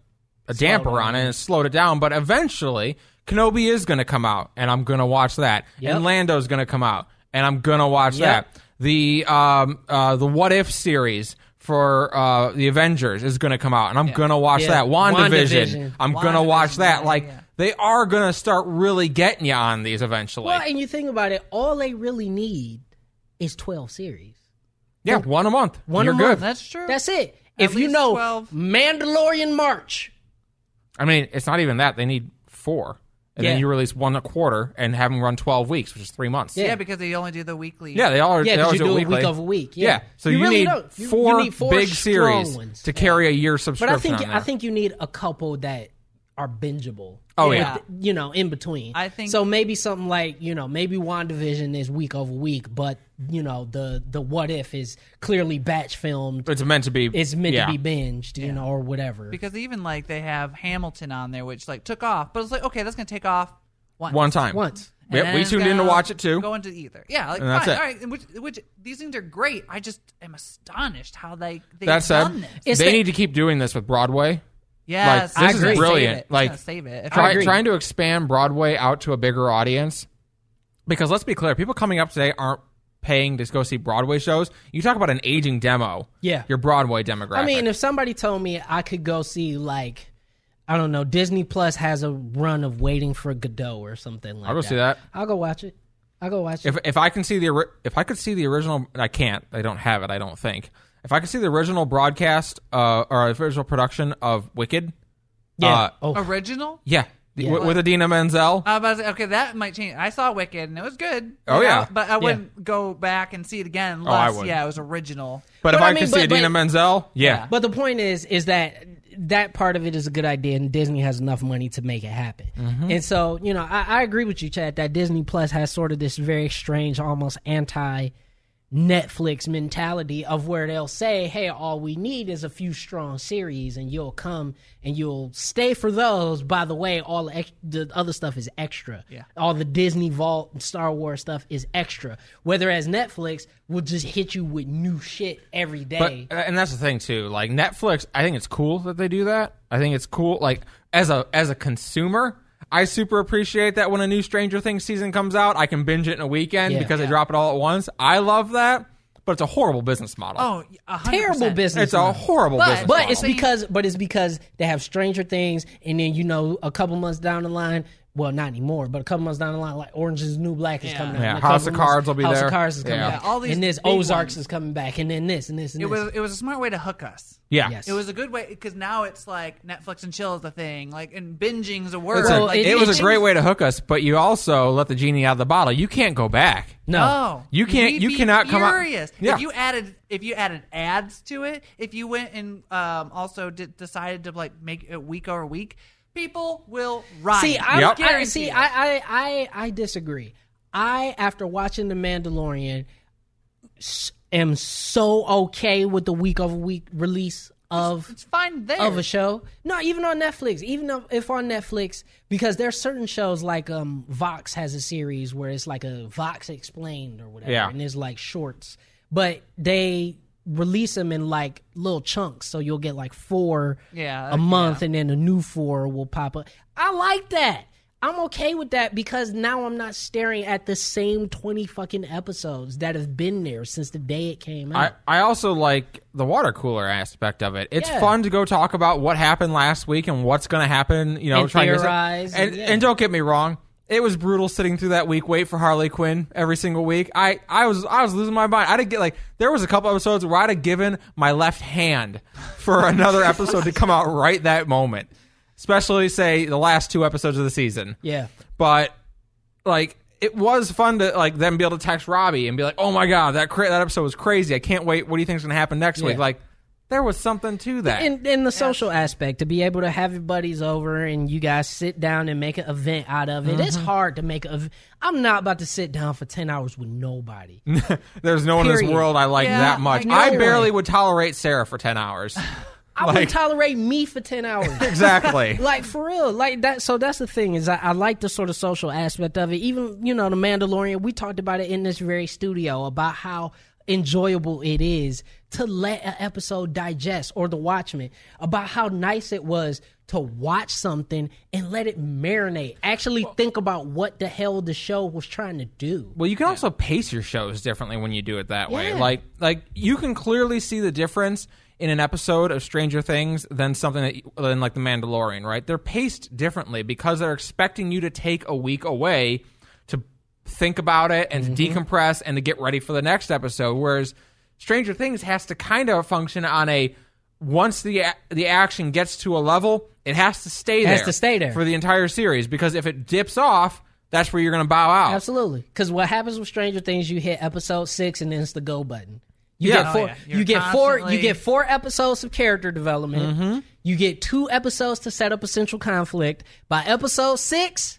a damper down. on it and slowed it down. But eventually, Kenobi is going to come out, and I'm going to watch that. Yep. And Lando's going to come out, and I'm going to watch Yep. that. The um uh the What If series for uh the Avengers is going to come out, and I'm Yeah. going to watch Yeah. that. WandaVision, WandaVision. I'm going to watch WandaVision, that. yeah, Like yeah. they are going to start really getting you on these eventually. Well, and you think about it, all they really need is twelve series. yeah, one a month. One You're a good. month. That's true. That's it. At if you least know twelve. Mandalorian March, I mean, it's not even that. They need four. And Yeah. then you release one a quarter and have them run twelve weeks, which is three months. yeah. Yeah. because they only do the weekly. Yeah, they all are. yeah, they because always you do it it weekly. week over week. Yeah, So you, you, really need, don't. You, four you need four big strong series ones. to carry a year But subscription. I think on there. I think you need a couple that are bingeable. Oh, yeah. With, you know, in between. I think- so. Maybe something like you know, maybe WandaVision is week over week, but you know, the the What If is clearly batch filmed. it's meant to be. It's meant yeah. to be binged, you know, or whatever. Because even like they have Hamilton on there, which like took off, but it's like okay, that's gonna take off once. one time. Once. And Yep, then we it's tuned in to gonna watch it too. Go into either, yeah, like And that's fine, it. all right. and Which, which these things are great. I just am astonished how they they've That said, done this. It's they the- need to keep doing this with Broadway. Yes, like, this it's is gonna save brilliant. it. It's Like, gonna save it. If I Try, agree. trying to expand Broadway out to a bigger audience. Because let's be clear, people coming up today aren't paying to go see Broadway shows. You talk about an aging demo. Yeah. Your Broadway demographic. I mean, if somebody told me I could go see like, I don't know, Disney Plus has a run of Waiting for Godot or something like that. I'll go see that. I'll go watch it. I'll go watch If it. if I can see the ori- if I could see the original, I can't. I don't have it. I don't think. If I could see the original broadcast uh, or original production of Wicked, Yeah. uh, oh, original. yeah, the- Yeah. With, with Idina Menzel. I was about to say, okay, that might change. I saw Wicked and it was good. Oh, Like, yeah. I- but I wouldn't go back and see it again I unless would. yeah, it was original. but if But I I, mean, could see but- Idina but- Menzel, yeah. Yeah. but the point is, is that that part of it is a good idea, and Disney has enough money to make it happen. Mm-hmm. And so, you know, I, I agree with you, Chad, that Disney Plus has sort of this very strange, almost anti Netflix mentality of where they'll say, hey, all we need is a few strong series, and you'll come and you'll stay for those. By the way, all the, ex- the other stuff is extra. Yeah. All the Disney Vault and Star Wars stuff is extra. Whereas Netflix will just hit you with new shit every day. But and that's the thing too. Like Netflix, I think it's cool that they do that. I think it's cool. Like as a as a consumer, I super appreciate that when a new Stranger Things season comes out, I can binge it in a weekend Yeah. because they Yeah. drop it all at once. I love that, but it's a horrible business model. Oh, a hundred Terrible percent. business. it's a model. horrible But- business But model. it's because, but it's because they have Stranger Things, and then you know, a couple months down the line, well, not anymore, but a couple months down the line, like Orange is the New Black is Yeah. coming out. Yeah, and a House couple of Cards months- will be House there. of Cards is coming Yeah. back, Yeah, all these and this big Ozarks ones. is coming back, and then this and this and It this. was it was a smart way to hook us. yeah. Yes. It was a good way because now it's like Netflix and chill is the thing, like and binging's a word. It's a- Well, like, it, it- was it- a great way to hook us, but you also let the genie out of the bottle. You can't go back. no. Oh, You can't- we'd you be cannot come out- furious. Yeah. If you added, if you added ads to it, if you went and um, also did, decided to like make it week over week, people will riot. See, I, Yep. I see. I, I, I, I disagree. I, after watching The Mandalorian, s- am so okay with the week over week release of it's fine there. of a show. No, even on Netflix. Even if- if on Netflix, because there's certain shows like um Vox has a series where it's like a Vox Explained or whatever, Yeah. and there's like shorts, but they release them in like little chunks, so you'll get like four Yeah, a month, yeah. and then a new four will pop up. I like that. I'm okay with that because now I'm not staring at the same twenty fucking episodes that have been there since the day it came I, out. I also like the water cooler aspect of it. It's Yeah. fun to go talk about what happened last week and what's going to happen. You know, And trying to theorize, and, and- yeah. and don't get me wrong, it was brutal sitting through that week wait for Harley Quinn every single week. I, I was I was losing my mind. I'd get like there was a couple episodes where I'd have given my left hand for another episode to come out right that moment. Especially say the last two episodes of the season. yeah. But like it was fun to like them be able to text Robbie and be like, "Oh my god, that cra- that episode was crazy. I can't wait. What do you think's going to happen next week?" Yeah. Like there was something to that. In, in the social aspect, to be able to have your buddies over and you guys sit down and make an event out of it, it's hard to make a. I'm not about to sit down for ten hours with nobody. There's no one in this Period. world I like Yeah, that much. like, I no barely one. would tolerate Sarah for ten hours. I Like- wouldn't tolerate me for ten hours. Exactly. Like for real, like that. So that's the thing is, I, I like the sort of social aspect of it. Even you know, the Mandalorian. We talked about it in this very studio about how enjoyable it is to let an episode digest, or The Watchmen, about how nice it was to watch something and let it marinate. Actually think about what the hell the show was trying to do. Well, you can also pace your shows differently when you do it that way. Yeah. Like, like you can clearly see the difference in an episode of Stranger Things than something that, than like The Mandalorian, right? They're paced differently because they're expecting you to take a week away to think about it and Mm-hmm. to decompress and to get ready for the next episode. Whereas Stranger Things has to kind of function on a, once the the action gets to a level, it has to stay It there. has to stay there. For the entire series, because if it dips off, that's where you're going to bow out. Absolutely. Because what happens with Stranger Things, you hit episode six and then it's the go button. You Yeah. get Oh, four. yeah. You're You get four. You constantly- get four episodes of character development. Mm-hmm. You get two episodes to set up a central conflict. By episode six,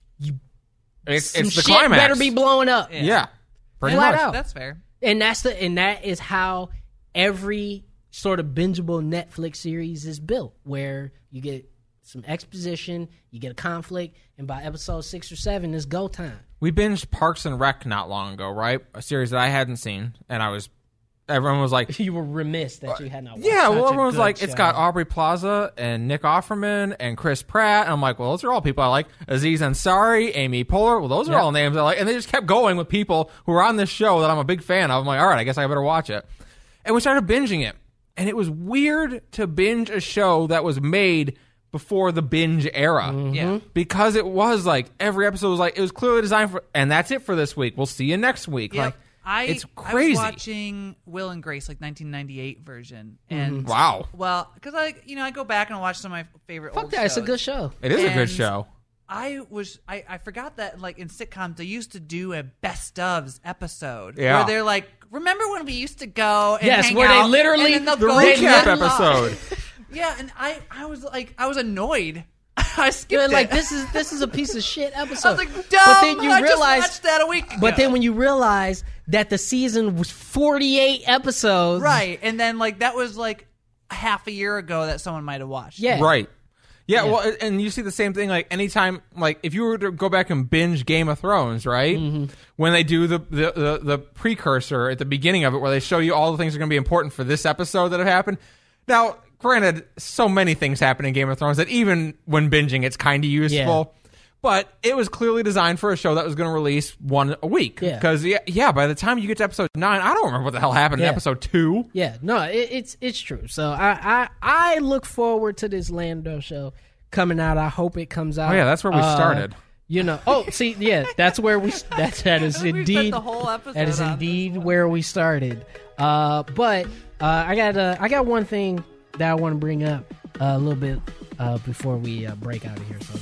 It's, some it's the shit climax. better be blowing up. Yeah, pretty Flat much. out. That's fair. And that's the and that is how every sort of bingeable Netflix series is built, where you get some exposition, you get a conflict, and by episode six or seven, it's go time. We binged Parks and Rec not long ago, right? A series that I hadn't seen, and I was, everyone was like, You were remiss that you had not watched yeah, such well, a everyone was good like, it's got show. Aubrey Plaza and Nick Offerman and Chris Pratt. And I'm like, well, those are all people I like. Aziz Ansari, Amy Poehler. Well, those are Yeah. all names I like. And they just kept going with people who are on this show that I'm a big fan of. I'm like, all right, I guess I better watch it. And we started binging it. And it was weird to binge a show that was made before the binge era. Yeah. Because it was like, every episode was like, it was clearly designed for, and that's it for this week. We'll see you next week. Yep. Like, I, it's I crazy. was watching Will and Grace, like nineteen ninety-eight version, and Wow. well, because I, you know, I go back and watch some of my favorite. Fuck old that, it's a shows. good show. It is a good And show. I was, I, I forgot that, like in sitcoms, they used to do a best ofs episode Yeah. where they're like, remember when we used to go? And Yes, hang where they out? literally- And then they'll The go recap and- episode. Yeah, and I, I was like, I was annoyed. I skipped You're it. like, this is this is a piece of shit episode. I was like, dumb. But then you I realize, just watched that a week ago. but then when you realize that the season was forty-eight episodes, right, and then like that was like half a year ago that someone might have watched. Yeah, Right. Yeah, Yeah. well, and you see the same thing, like, anytime, like, if you were to go back and binge Game of Thrones, right? Mm-hmm. When they do the, the, the, the precursor at the beginning of it, where they show you all the things that are going to be important for this episode that have happened. Now, granted, so many things happen in Game of Thrones that even when binging, it's kind of useful. But it was clearly designed for a show that was going to release one a week. Yeah. Because, yeah, yeah, by the time you get to episode nine, I don't remember what the hell happened Yeah. in episode two. Yeah, no, it, it's it's true. So I, I I look forward to this Lando show coming out. I hope it comes out. Oh, yeah, that's where we Uh, started. You know, oh, see, yeah, that's where we. That's that is We spent indeed the whole episode that is on indeed this one. where we started. Uh, but uh, I got uh, I got one thing that I want to bring up uh, a little bit uh, before we uh, break out of here. So.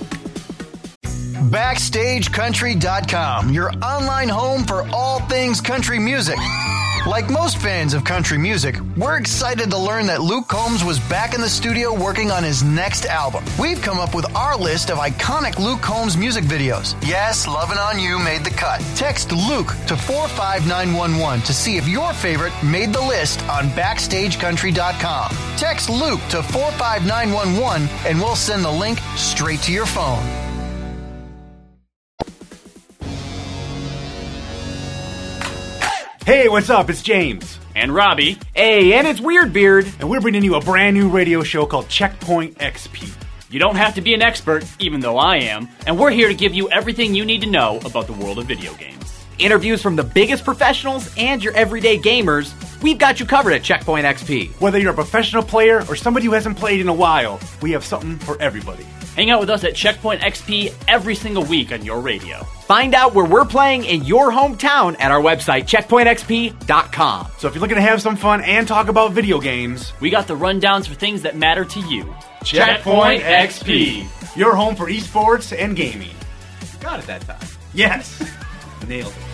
Backstage Country dot com, your online home for all things country music. Like most fans of country music, we're excited to learn that Luke Combs was back in the studio working on his next album. We've come up with our list of iconic Luke Combs music videos. Yes, Lovin' On You made the cut. Text Luke to four five nine one one to see if your favorite made the list on Backstage Country dot com. Text Luke to four five nine one one and we'll send the link straight to your phone. Hey, what's up? It's James. And Robbie. Hey, and it's Weird Beard. And we're bringing you a brand new radio show called Checkpoint X P. You don't have to be an expert, even though I am, and we're here to give you everything you need to know about the world of video games. Interviews from the biggest professionals and your everyday gamers, we've got you covered at Checkpoint X P. Whether you're a professional player or somebody who hasn't played in a while, we have something for everybody. Hang out with us at Checkpoint X P every single week on your radio. Find out where we're playing in your hometown at our website, checkpoint x p dot com. So if you're looking to have some fun and talk about video games, We got the rundowns for things that matter to you. Checkpoint X P, your home for esports and gaming. Got it that time. Yes, nailed it.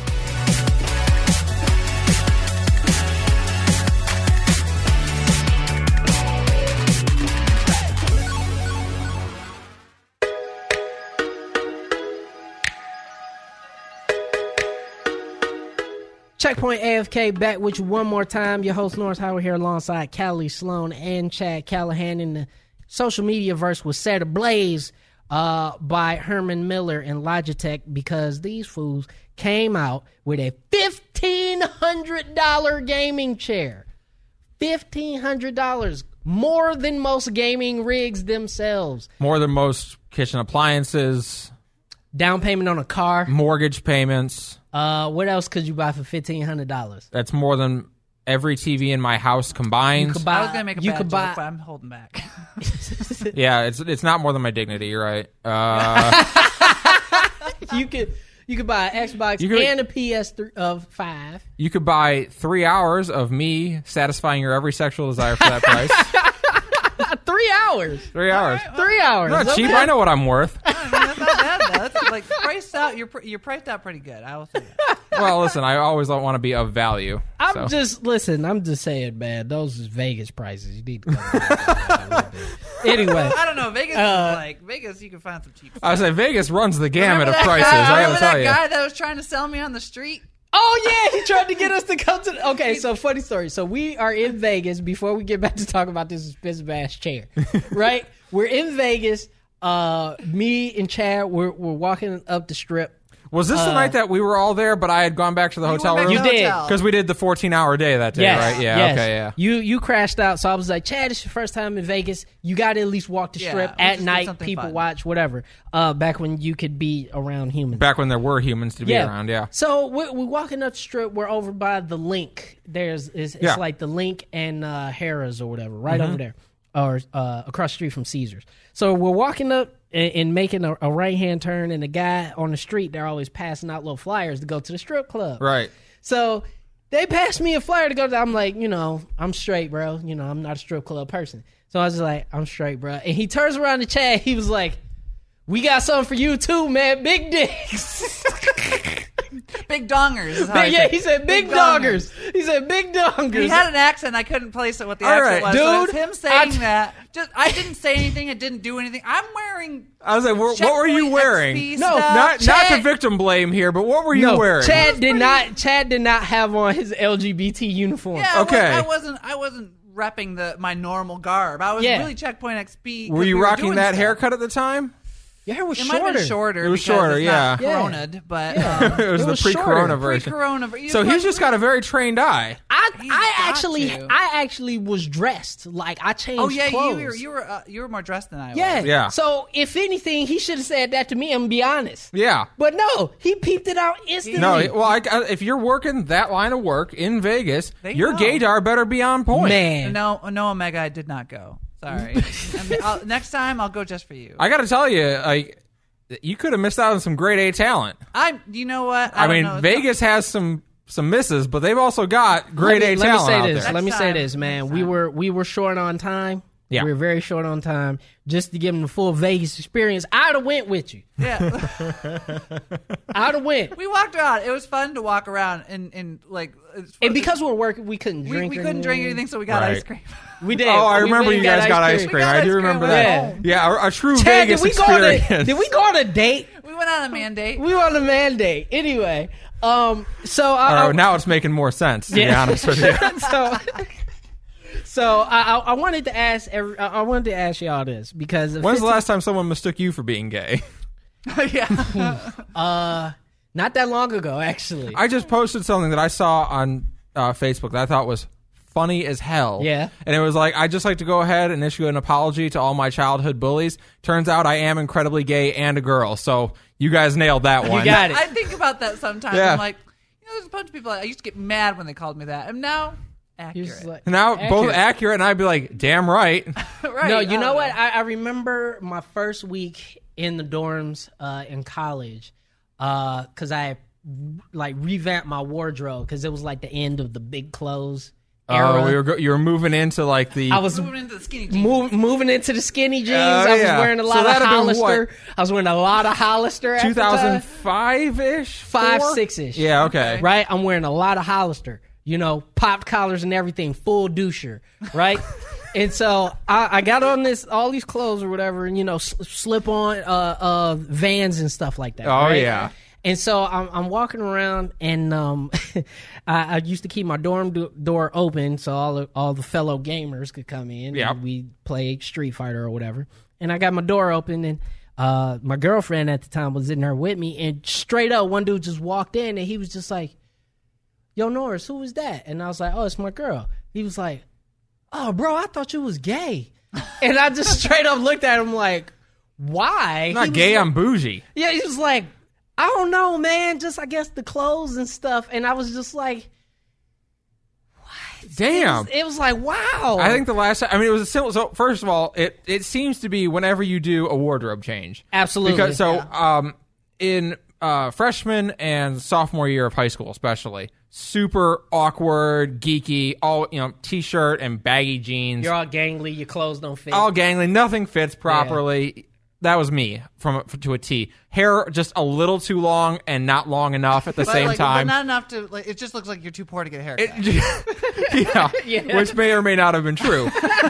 Checkpoint A F K back with you one more time. Your host Norris Howard here alongside Callie Sloan and Chad Callahan. In the social media verse was set ablaze uh, by Herman Miller and Logitech because these fools came out with a fifteen fifteen hundred dollars gaming chair. fifteen hundred dollars. More than most gaming rigs themselves. More than most kitchen appliances. Down payment on a car. Mortgage payments. Uh, what else could you buy for fifteen hundred dollars? That's more than every T V in my house combined. You could buy, I was gonna make a you bad could joke, buy, but I'm holding back. Yeah, it's it's not more than my dignity. You're right. Uh, you could you could buy an Xbox You could- and a P S three of five. you could buy three hours of me satisfying your every sexual desire for that price. Three hours. Three hours. Three hours. Not Okay. cheap. I know what I'm worth. I mean, that's not bad though. That's like priced out. You're pr- you're priced out pretty good. I will say that. Well, listen, I always want to be of value. I'm so. just listen. I'm just saying, man. Those is Vegas prices. You need to. Go a little bit. Anyway, I don't know. Vegas Uh, is like Vegas. You can find some cheap. I was like, Vegas runs the gamut Remember of that prices. Guy, I gotta remember tell that you. guy that was trying to sell me on the street? oh yeah, he tried to get us to come to. The, okay, so funny story. So we are in Vegas. Before we get back to talk about this expensive ass chair, right? We're in Vegas. Uh, me and Chad, we're we're walking up the strip. Was this the Uh, night that we were all there, but I had gone back to the You hotel went room? back to the You did. hotel. Because we did the fourteen-hour day that day, Yes, right? Yeah, yes. okay, yeah. You you crashed out, so I was like, Chad, it's your first time in Vegas. You got to at least walk the Yeah, strip we at just did night. something People fun. watch, whatever. Uh, back when you could be around humans. Back when there were humans to be around, yeah. So we're, we're walking up the strip. We're over by the Link. There's it's, it's Yeah. like the Link and uh, Harrah's or whatever, right Mm-hmm. over there, or uh, across the street from Caesars. So we're walking up and, and making a, a right hand turn, and the guy on the street, they're always passing out little flyers to go to the strip club. Right. So they passed me a flyer to go to. I'm like, you know, I'm straight, bro. You know, I'm not a strip club person. So I was just like, I'm straight, bro. And he turns around to Chad. He was like, we got something for you too, man. Big dicks. Big dongers. Is how Big- I yeah, said. he said big, dongers. He said big dongers. He had an accent. I couldn't place it what the All accent right, was. But dude, it's him saying I- that. Just I didn't say anything. I didn't do anything. I'm wearing. I was like, what, what were you Checkpoint wearing? X P No, stuff. Not not Chad- to victim blame here, but what were you no, wearing? Chad did not. Chad did not have on his L G B T uniform. Yeah, I Okay. was- I wasn't. I wasn't repping the my normal garb. I was Yeah. really Checkpoint X P. 'cause Were you we rocking doing that stuff. haircut at the time? Your hair was It shorter. might have been shorter. It was because shorter, it's not yeah. Corona'd, but um, It was It the was pre-corona shorter. version. pre-Corona. So he's just got a very trained eye. I, He's I got actually, to. I actually was dressed like I changed. Oh yeah, clothes. you were you were uh, you were more dressed than I was. Yeah, Yeah. So if anything, he should have said that to me. I'm gonna be honest. Yeah. But no, he peeped it out instantly. No, well, I, I- if you're working that line of work in Vegas, They your know. gaydar better be on point. man. No, no, Omega, I did not go. Sorry. I mean, I'll, next time I'll go just for you. I got to tell you, like, you could have missed out on some grade A talent. I. You know what? I, don't mean, know. Vegas has some some misses, but they've also got grade let me, A let me talent say out this. there. Let me Next say time. this, man. Next We time. were we were short on time. Yeah. We were very short on time. Just to give them the full Vegas experience, I'd have went with you. Yeah. I'd have went. We walked around. It was fun to walk around and, and like. It's fun. And because we were working, we couldn't we, drink. we or couldn't drink anything, so we got Right. ice cream. We did. Oh, I We remember went you and guys got ice We cream. got I ice do cream remember at that. home. Yeah, a, a true Chad, Vegas did we go on experience. a, did we go on a date? We went on a mandate. We were on a mandate. Anyway, um, so I, All I right, now it's making more sense, to be Yeah. honest with you. so, so I, I, I wanted to ask. Every, I I wanted to ask y'all this because When's the last time someone mistook you for being gay? yeah. uh, not that long ago, actually. I just posted something that I saw on uh, Facebook that I thought was funny as hell. Yeah. And it was like, I'd just like to go ahead and issue an apology to all my childhood bullies. Turns out I am incredibly gay and a girl. So you guys nailed that one. You got it. I think about that sometimes. Yeah. I'm like, you know, there's a bunch of people. I used to get mad when they called me that, and now You're accurate. just like- Now, both Accurate. accurate, and I'd be like, damn right. right? No, you I know don't what? I, I remember my first week in the dorms uh, in college because I like revamped my wardrobe because it was like the end of the big clothes era. Oh, we were go- you were moving into like the. I was Moving into the skinny jeans. move, moving into the skinny jeans. Oh, I was yeah. wearing a So lot of that'd have been Hollister. what? I was wearing a lot of Hollister. at the time. two thousand five ish? Five, six-ish. Yeah, okay. Right? I'm wearing a lot of Hollister. You know, popped collars and everything, full doucher, right? And so I, I got on this, all these clothes or whatever, and you know, sl- slip on uh, uh, Vans and stuff like that. Oh, right? yeah. And so I'm, I'm walking around, and um, I, I used to keep my dorm do- door open so all the, all the fellow gamers could come in. Yep. And we play Street Fighter or whatever. And I got my door open, and uh, my girlfriend at the time was in there with me, and straight up, one dude just walked in, and he was just like, yo, Norris, who was that? And I was like, oh, it's my girl. He was like, oh, bro, I thought you was gay. And I just straight up looked at him like, why? I'm not He was gay, like- I'm bougie. Yeah, he was like, I don't know, man. Just, I guess, the clothes and stuff. And I was just like, Damn. it was, it was like, wow. I think the last time, I mean, it was a simple. So, first of all, it, it seems to be whenever you do a wardrobe change. Absolutely. Because, so, um, in uh, freshman and sophomore year of high school, especially, super awkward, geeky, all, you know, t shirt and baggy jeans. You're all gangly, your clothes don't fit. all gangly, nothing fits properly. That was me from a, to a T. Hair just a little too long and not long enough at the But, same like, time. But not enough to. Like, it just looks like you're too poor to get a haircut. It, yeah, Yeah. which may or may not have been true.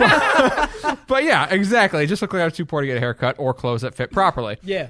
but, but yeah, exactly. It just looked like I was too poor to get a haircut or clothes that fit properly. Yeah.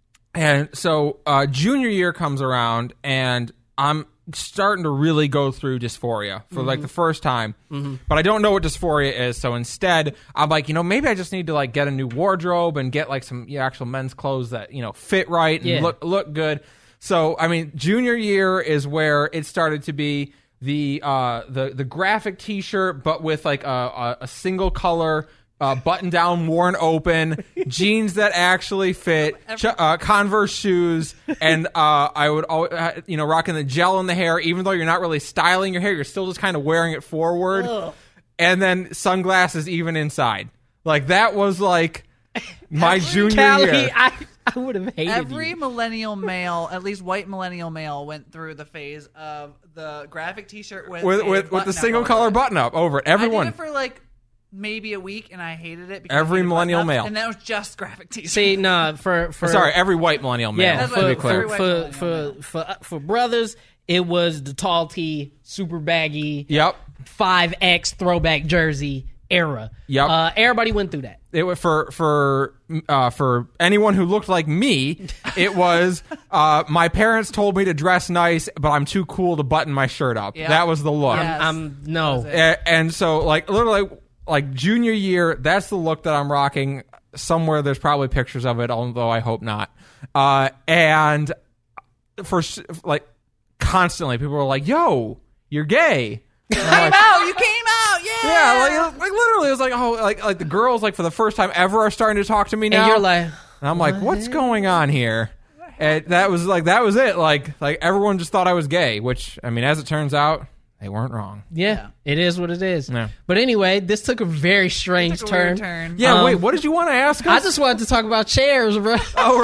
And so uh, junior year comes around, and I'm starting to really go through dysphoria for like the first time. Mm-hmm. But I don't know what dysphoria is. So instead, I'm like, you know, maybe I just need to like get a new wardrobe and get like some you know, actual men's clothes that you know fit right and Yeah. look look good. So I mean, junior year is where it started to be the uh, the the graphic T-shirt, but with like a, a, a single color. Uh, button down, worn open, jeans that actually fit, ch- uh, Converse shoes, and uh, I would always, uh, you know, rocking the gel in the hair. Even though you're not really styling your hair, you're still just kind of wearing it forward, Ugh. and then sunglasses even inside. Like that was like my junior Callie, year. I, I would have hated Every you. millennial male, at least white millennial male, went through the phase of the graphic T-shirt with with a with, with the button-up single over color it. button up over it. I Everyone. did it for like maybe a week, and I hated it. Because Every I hated millennial button-ups, male. and that was just graphic T-shirt. See, nah, for, for Sorry, every white millennial male. yeah, That's to what- be for, clear. for, White for, millennial for, for, uh, for brothers, it was the tall tee, super baggy, Yep. five X throwback jersey era. Yep. Uh, everybody went through that. It was for for uh, for anyone who looked like me. It was uh, my parents told me to dress nice, but I'm too cool to button my shirt up. Yeah. That was the look. Yes. I'm no. That was A- and so like literally like junior year, that's the look that I'm rocking. Somewhere there's probably pictures of it, although I hope not. Uh, and for s- like constantly, people were like, "Yo, you're gay." And I'm like, Oh, you came out, yeah. yeah, like, like literally, it was like, oh, like like the girls, like for the first time ever, are starting to talk to me now. And you're like, And I'm like, what's going on here? And that was like that was it. Like like everyone just thought I was gay, which I mean, as it turns out, they weren't wrong. yeah, it is what it is. Yeah. But anyway, this took a very strange Took a turn. weird turn. Yeah, Um, wait, what did you want to ask I us? just wanted to talk about chairs, bro. Oh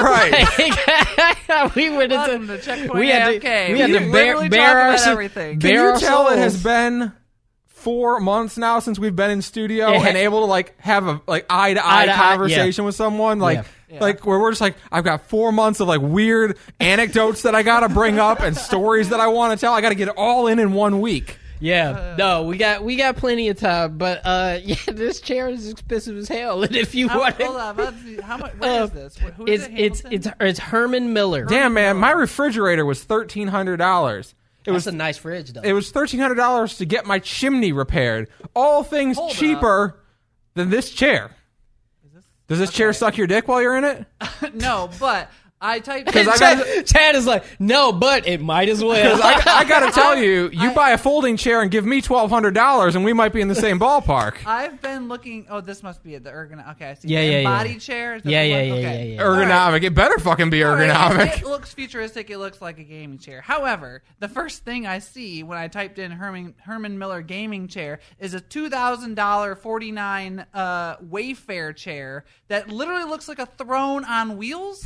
right. we went Welcome into to Checkpoint we had A F K. to we had We to literally bear, bear talk our about sou- everything. bear Can you our tell it souls. has been four months now since we've been in studio It ha- and able to like have a like eye to eye Eye-to-eye, conversation with someone like Yeah. like where we're just like I've got four months of like weird anecdotes that I gotta bring up and stories that I want to tell. I gotta get it all in in one week. Yeah, no, we got we got plenty of time, but uh, yeah, this chair is expensive as hell. And if you How, want, hold on, let's see, how much? What Uh, is this? Who is it's it? it's Hamilton? it's it's Herman Miller. Damn man, my refrigerator was thirteen hundred dollars. It That's was a nice fridge though. it was thirteen hundred dollars to get my chimney repaired. All things Hold cheaper than this chair. Does this chair suck your dick while you're in it? no, but I typed. Because I Chad, got. Chad is like, no, but it might as well. Because I, I got to tell you, you buy a folding chair and give me twelve hundred dollars, and we might be in the same ballpark. I've been looking. Oh, this must be it. The ergonomic. Okay, I see. Yeah, the yeah, yeah. embodied chair. Is that Yeah, the yeah, one? yeah, okay. yeah, yeah. Ergonomic. It better fucking be All right, ergonomic. It, it looks futuristic. It looks like a gaming chair. However, the first thing I see when I typed in Herman, Herman Miller gaming chair is a two thousand dollars forty-nine uh, Wayfair chair that literally looks like a throne on wheels.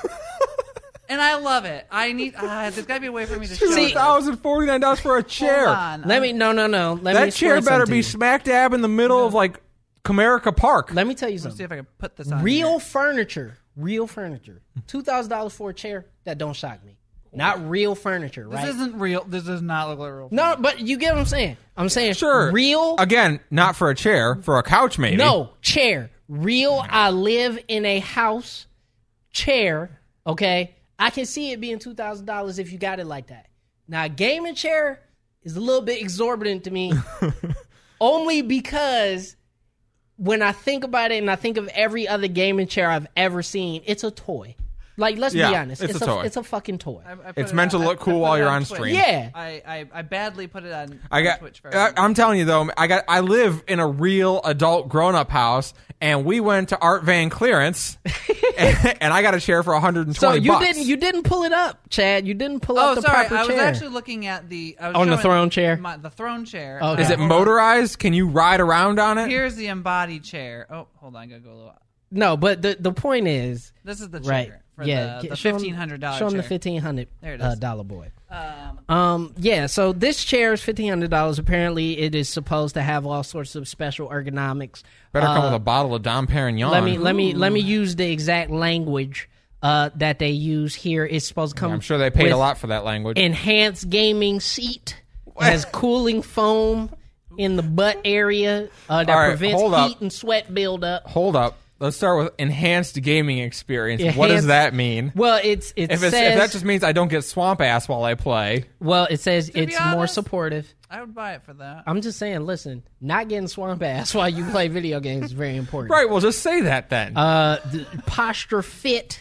And I love it. I need. Uh, there's got to be a way for me to show Two this. thousand forty nine dollars for a chair. Hold on. Let me no no no. Let me That explain chair better something be to you. smack dab in the middle of like Comerica Park. Let me tell you Let's see something. if I can put this on. Real here. furniture, real furniture. Two thousand dollars for a chair. That don't shock me. Not real furniture, This right? isn't real. This does not look like real. No, but you get what I'm saying. I'm saying Sure. real. Again, not for a chair, for a couch maybe. No, chair. Real, I live in a house chair, okay? I can see it being two thousand dollars if you got it like that. Now, a gaming chair is a little bit exorbitant to me, only because when I think about it and I think of every other gaming chair I've ever seen, it's a toy. Like, let's Yeah, be honest. it's It's, a a, toy. it's a fucking toy. I- I put It's it meant on- to look I- I cool put while it you're on on Twitch. stream. Yeah. I, I, I badly put it on, I got. on Twitch for I, I'm telling you though, I got. I live in a real adult grown-up house, and we went to Art Van clearance, and, and I got a chair for one hundred So twenty you bucks. didn't you didn't pull it up, Chad. You didn't pull Oh, up the sorry. proper I was chair. actually looking at the I was On the showing throne chair? My, the throne chair. Okay. Is it hold on. motorized? Can you ride around on it? Here's the embodied chair. Oh, hold on. I gotta go a little. No, but the the point is, This is the chair right? for yeah, the, get- the show 'em- fifteen hundred dollars Show them chair. the fifteen hundred There it uh, is. dollar boy. Um, Um, yeah. So this chair is fifteen hundred dollars. Apparently, it is supposed to have all sorts of special ergonomics. Better come Uh, with a bottle of Dom Perignon. Let me let me let me use the exact language uh, that they use here. It's supposed to come. I'm sure they paid with a lot for that language. Enhanced gaming seat. It has cooling foam in the butt area uh, that All right, prevents hold up. heat and sweat buildup. Hold up. Let's start with enhanced gaming experience. What Enhanced- does that mean? Well, it's it If, says it's, if that just means I don't get swamp ass while I play. well, it says be it's more honest, supportive. I would buy it for that. I'm just saying, listen, not getting swamp ass while you play video games is very important. Right, well, just say that then. Uh, the posture fit,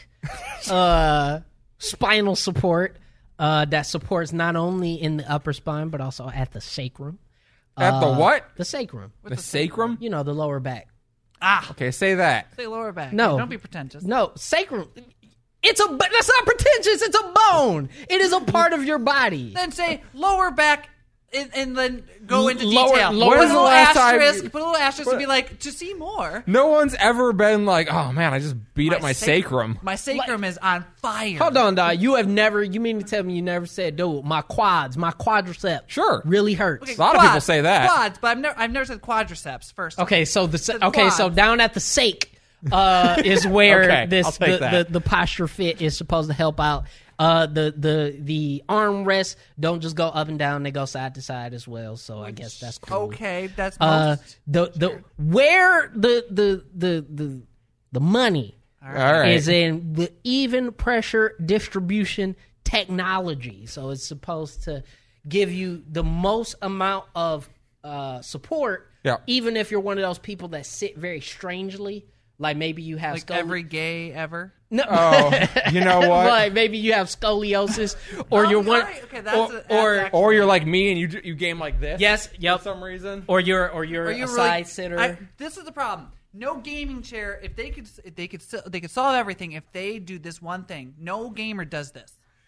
uh, spinal support, uh, that supports not only in the upper spine but also at the sacrum. At the Uh, what? The sacrum. The sacrum? You know, the lower back. Ah, Okay, say that. say lower back. No. don't be pretentious. No, sacrum. It's a. That's not pretentious. It's a bone. It is a part of your body. Then say lower back, and, and then go into Lower- detail. lower- put When's a the little last time asterisk. you- Put a little asterisk and be like, to see more. No one's ever been like, oh man, I just beat up my sac- sacrum. My sacrum is on fire. Hold on, dog. You have never. You mean to tell me you never said, dude, my quads, my quadriceps, Sure. really hurts. Okay, A lot of people say that. Quads, but I've never, I've never said quadriceps first. Okay, so the sa- The okay, so quads. down at the sake uh, is where Okay, I'll this take the, that. the the posture fit is supposed to help out. Uh, the the the arm rests don't just go up and down; they go side to side as well. So I guess that's cool. Okay, that's Uh, most. the the where the the the the the money All right. is in the even pressure distribution technology. So it's supposed to give you the most amount of uh, support, Yeah. even if you're one of those people that sit very strangely. Like maybe you have Like scoli- every gay ever. no, Oh, you know what? like maybe you have scoliosis, or Oh, you're one, right. Okay, that's or, a- that's or actually- Or you're like me and you do- you game like this. yes, yep, For some reason. or you're or you're Are a you really, side sitter. I, this is the problem. No gaming chair. If they could, if they could, they could solve everything. If they do this one thing, no gamer does this.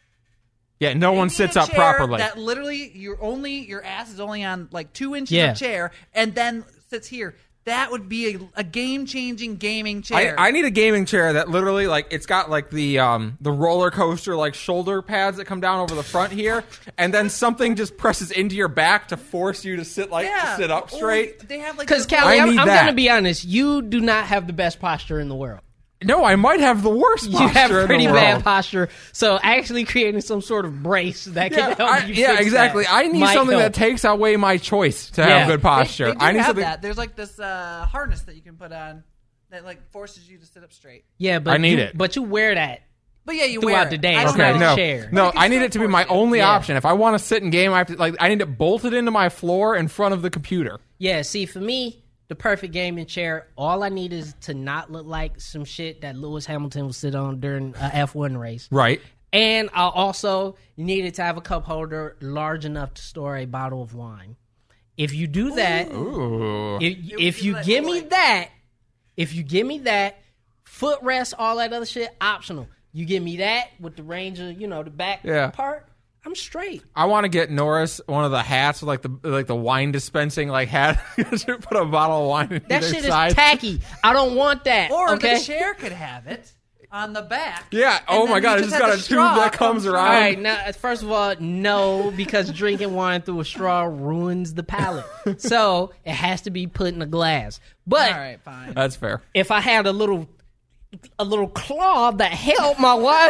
Yeah, no They one need sits a up chair properly. That literally, you're only your ass is only on like two inches Yeah. of chair, and then sits here. That would be a, a game-changing gaming I, chair. I need a gaming chair that literally like it's got like the um the roller coaster like shoulder pads that come down over the front here, and then something just presses into your back to force you to sit like yeah, sit up or straight. They have like Because this- Callie, I I'm, need I'm that. going to be honest. You do not have the best posture in the world. No, I might have the worst. You posture have in the pretty world. bad posture. So actually creating some sort of brace that can Yeah, help I- you. yeah, fix exactly. that I need might something help. that takes away my choice to Yeah. have good They- posture. They, do I need have something. that. There's like this uh, harness that you can put on that like forces you to sit up straight. Yeah, but I need you, it. But you wear that. But yeah, you Throughout wear the it. day, I it's don't Okay, not know. a no, chair. no. But it I can need still it to be force my you. only Yeah. option. If I want to sit and game, I have to like I need it bolted into my floor in front of the computer. Yeah, see, for me, the perfect gaming chair, all I need is to not look like some shit that Lewis Hamilton would sit on during a F one race. Right. And I also needed to have a cup holder large enough to store a bottle of wine. If you do that, Ooh. if, if you like- give me like- that, if you give me that, footrest, all that other shit, optional. You give me that with the range of, you know, the back Yeah. part, I'm straight. I want to get Norris one of the hats with like the like the wine dispensing like hat. Put a bottle of wine in That either shit side. is tacky. I don't want that. Or okay? the chair could have it on the back. Yeah. And Oh then my you god! just It's just have got the a tube straw that come comes through. around. All right, now first of all, no, because drinking wine through a straw ruins the palate. So it has to be put in a glass. But All right, fine. That's fair. if I had a little a little claw that held my wine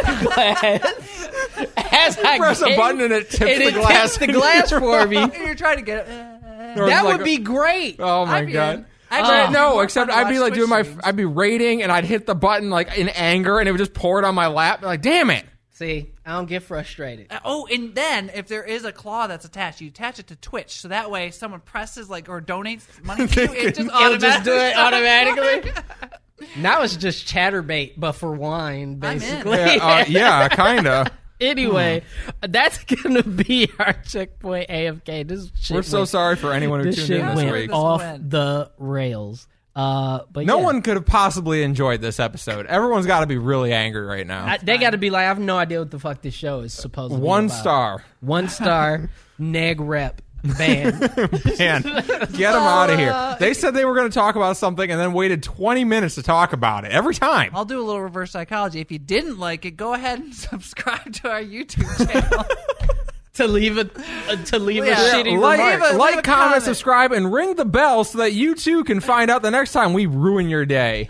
glass as I Press a gave- button and it tips and the it glass tips the into glass your for me. And you're trying to get it. Or it's That like would a- be great. Oh my I'd be god! in. Actually, Uh, no, more except fun to I'd be watch like doing my, Twitch streams. I'd be raiding and I'd hit the button like in anger and it would just pour it on my lap. Like, damn it! See, I don't get frustrated. Uh, Oh, and then if there is a claw that's attached, you attach it to Twitch, so that way someone presses like or donates money to you, it just It'll just do it automatically. automatically. Now it's just chatterbait, but for wine, I'm in. basically. Yeah, uh, yeah kind of. Anyway, that's gonna be our Checkpoint A F K. This shit We're so went, sorry for anyone who this tuned shit in this went week. off went. the rails. Uh, but No yeah. one could have possibly enjoyed this episode. Everyone's got to be really angry right now. I, they got to be like, I have no idea what the fuck this show is supposed to be One about. star. One star. Neg rep ban. Man, get them out of here. They said they were going to talk about something and then waited twenty minutes to talk about it every time. I'll do a little reverse psychology. If you didn't like it, go ahead and subscribe to our YouTube channel. to leave a uh, to leave Yeah. a shitty like, remark. Leave a- like leave a comment, comment. subscribe, and ring the bell so that you too can find out the next time we ruin your day.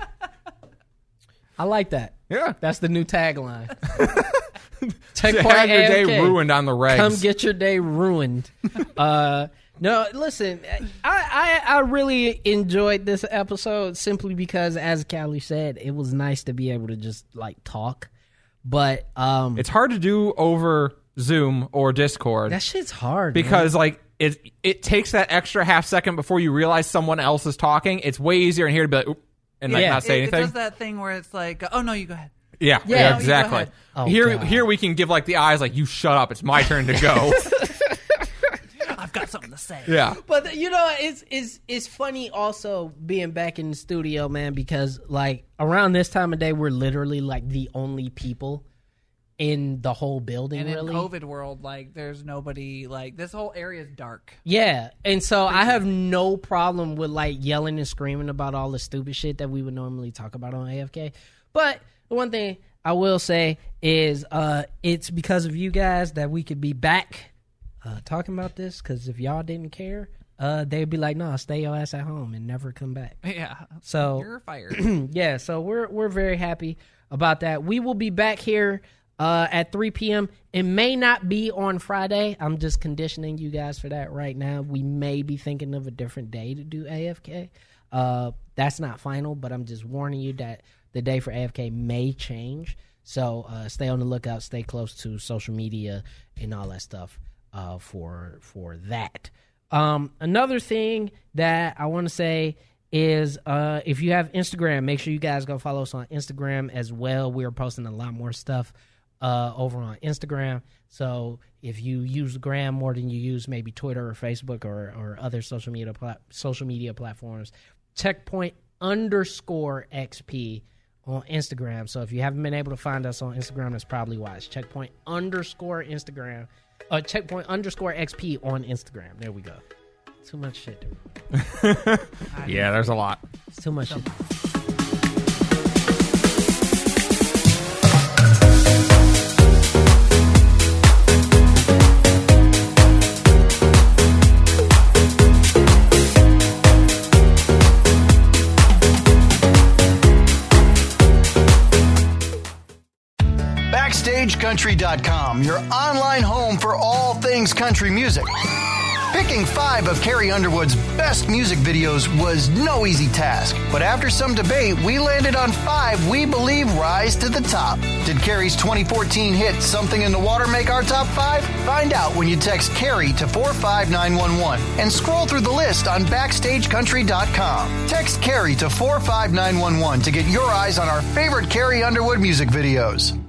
I like that. Yeah. That's the new tagline. To Checkpoint have your A F K. day ruined on the regs. Come get your day ruined. uh, no, listen, I, I I really enjoyed this episode simply because, as Callie said, it was nice to be able to just like talk. But um, It's hard to do over Zoom or Discord that shit's hard because man. like it it takes that extra half second before you realize someone else is talking. It's way easier in here to be like, oop, and like Yeah. not say it, it anything. does that thing where it's like, oh no, you go ahead. Yeah, Yeah. yeah, No, you go exactly. ahead. Oh, here, God. here we can give like the eyes, like you shut up. It's my turn to go. I've got something to say. yeah, But you know, it's it's it's funny also being back in the studio, man, because like around this time of day, we're literally like the only people in the whole building. And really, in COVID world, like there's nobody. Like this whole area is dark. yeah. And so I have no problem with like yelling and screaming about all the stupid shit that we would normally talk about on A F K. But the one thing I will say is, uh, it's because of you guys that we could be back uh, talking about this. Because if y'all didn't care, uh, they'd be like, "No, stay your ass at home and never come back." Yeah. So You're fired. yeah, so we're we're very happy about that. We will be back here uh, at three p.m. It may not be on Friday. I'm just conditioning you guys for that right now. We may be thinking of a different day to do A F K. Uh, that's not final, but I'm just warning you that the day for A F K may change. So uh, stay on the lookout. Stay close to social media and all that stuff uh, for for that. Um, another thing that I want to say is uh, if you have Instagram, make sure you guys go follow us on Instagram as well. We are posting a lot more stuff uh, over on Instagram. So if you use Gram more than you use maybe Twitter or Facebook or, or other social media pla- social media platforms, Checkpoint underscore X P on Instagram. So if you haven't been able to find us on Instagram, that's probably why. It's Checkpoint underscore Instagram. Uh, Checkpoint underscore X P on Instagram. There we go. Too much shit. yeah. There's a lot. It's too much shit. Backstage Country dot com, your online home for all things country music. Picking five of Carrie Underwood's best music videos was no easy task, but after some debate, we landed on five we believe rise to the top. Did Carrie's twenty fourteen hit Something in the Water make our top five? Find out when you text Carrie to four five nine one one and scroll through the list on Backstage Country dot com. Text Carrie to four five nine one one to get your eyes on our favorite Carrie Underwood music videos.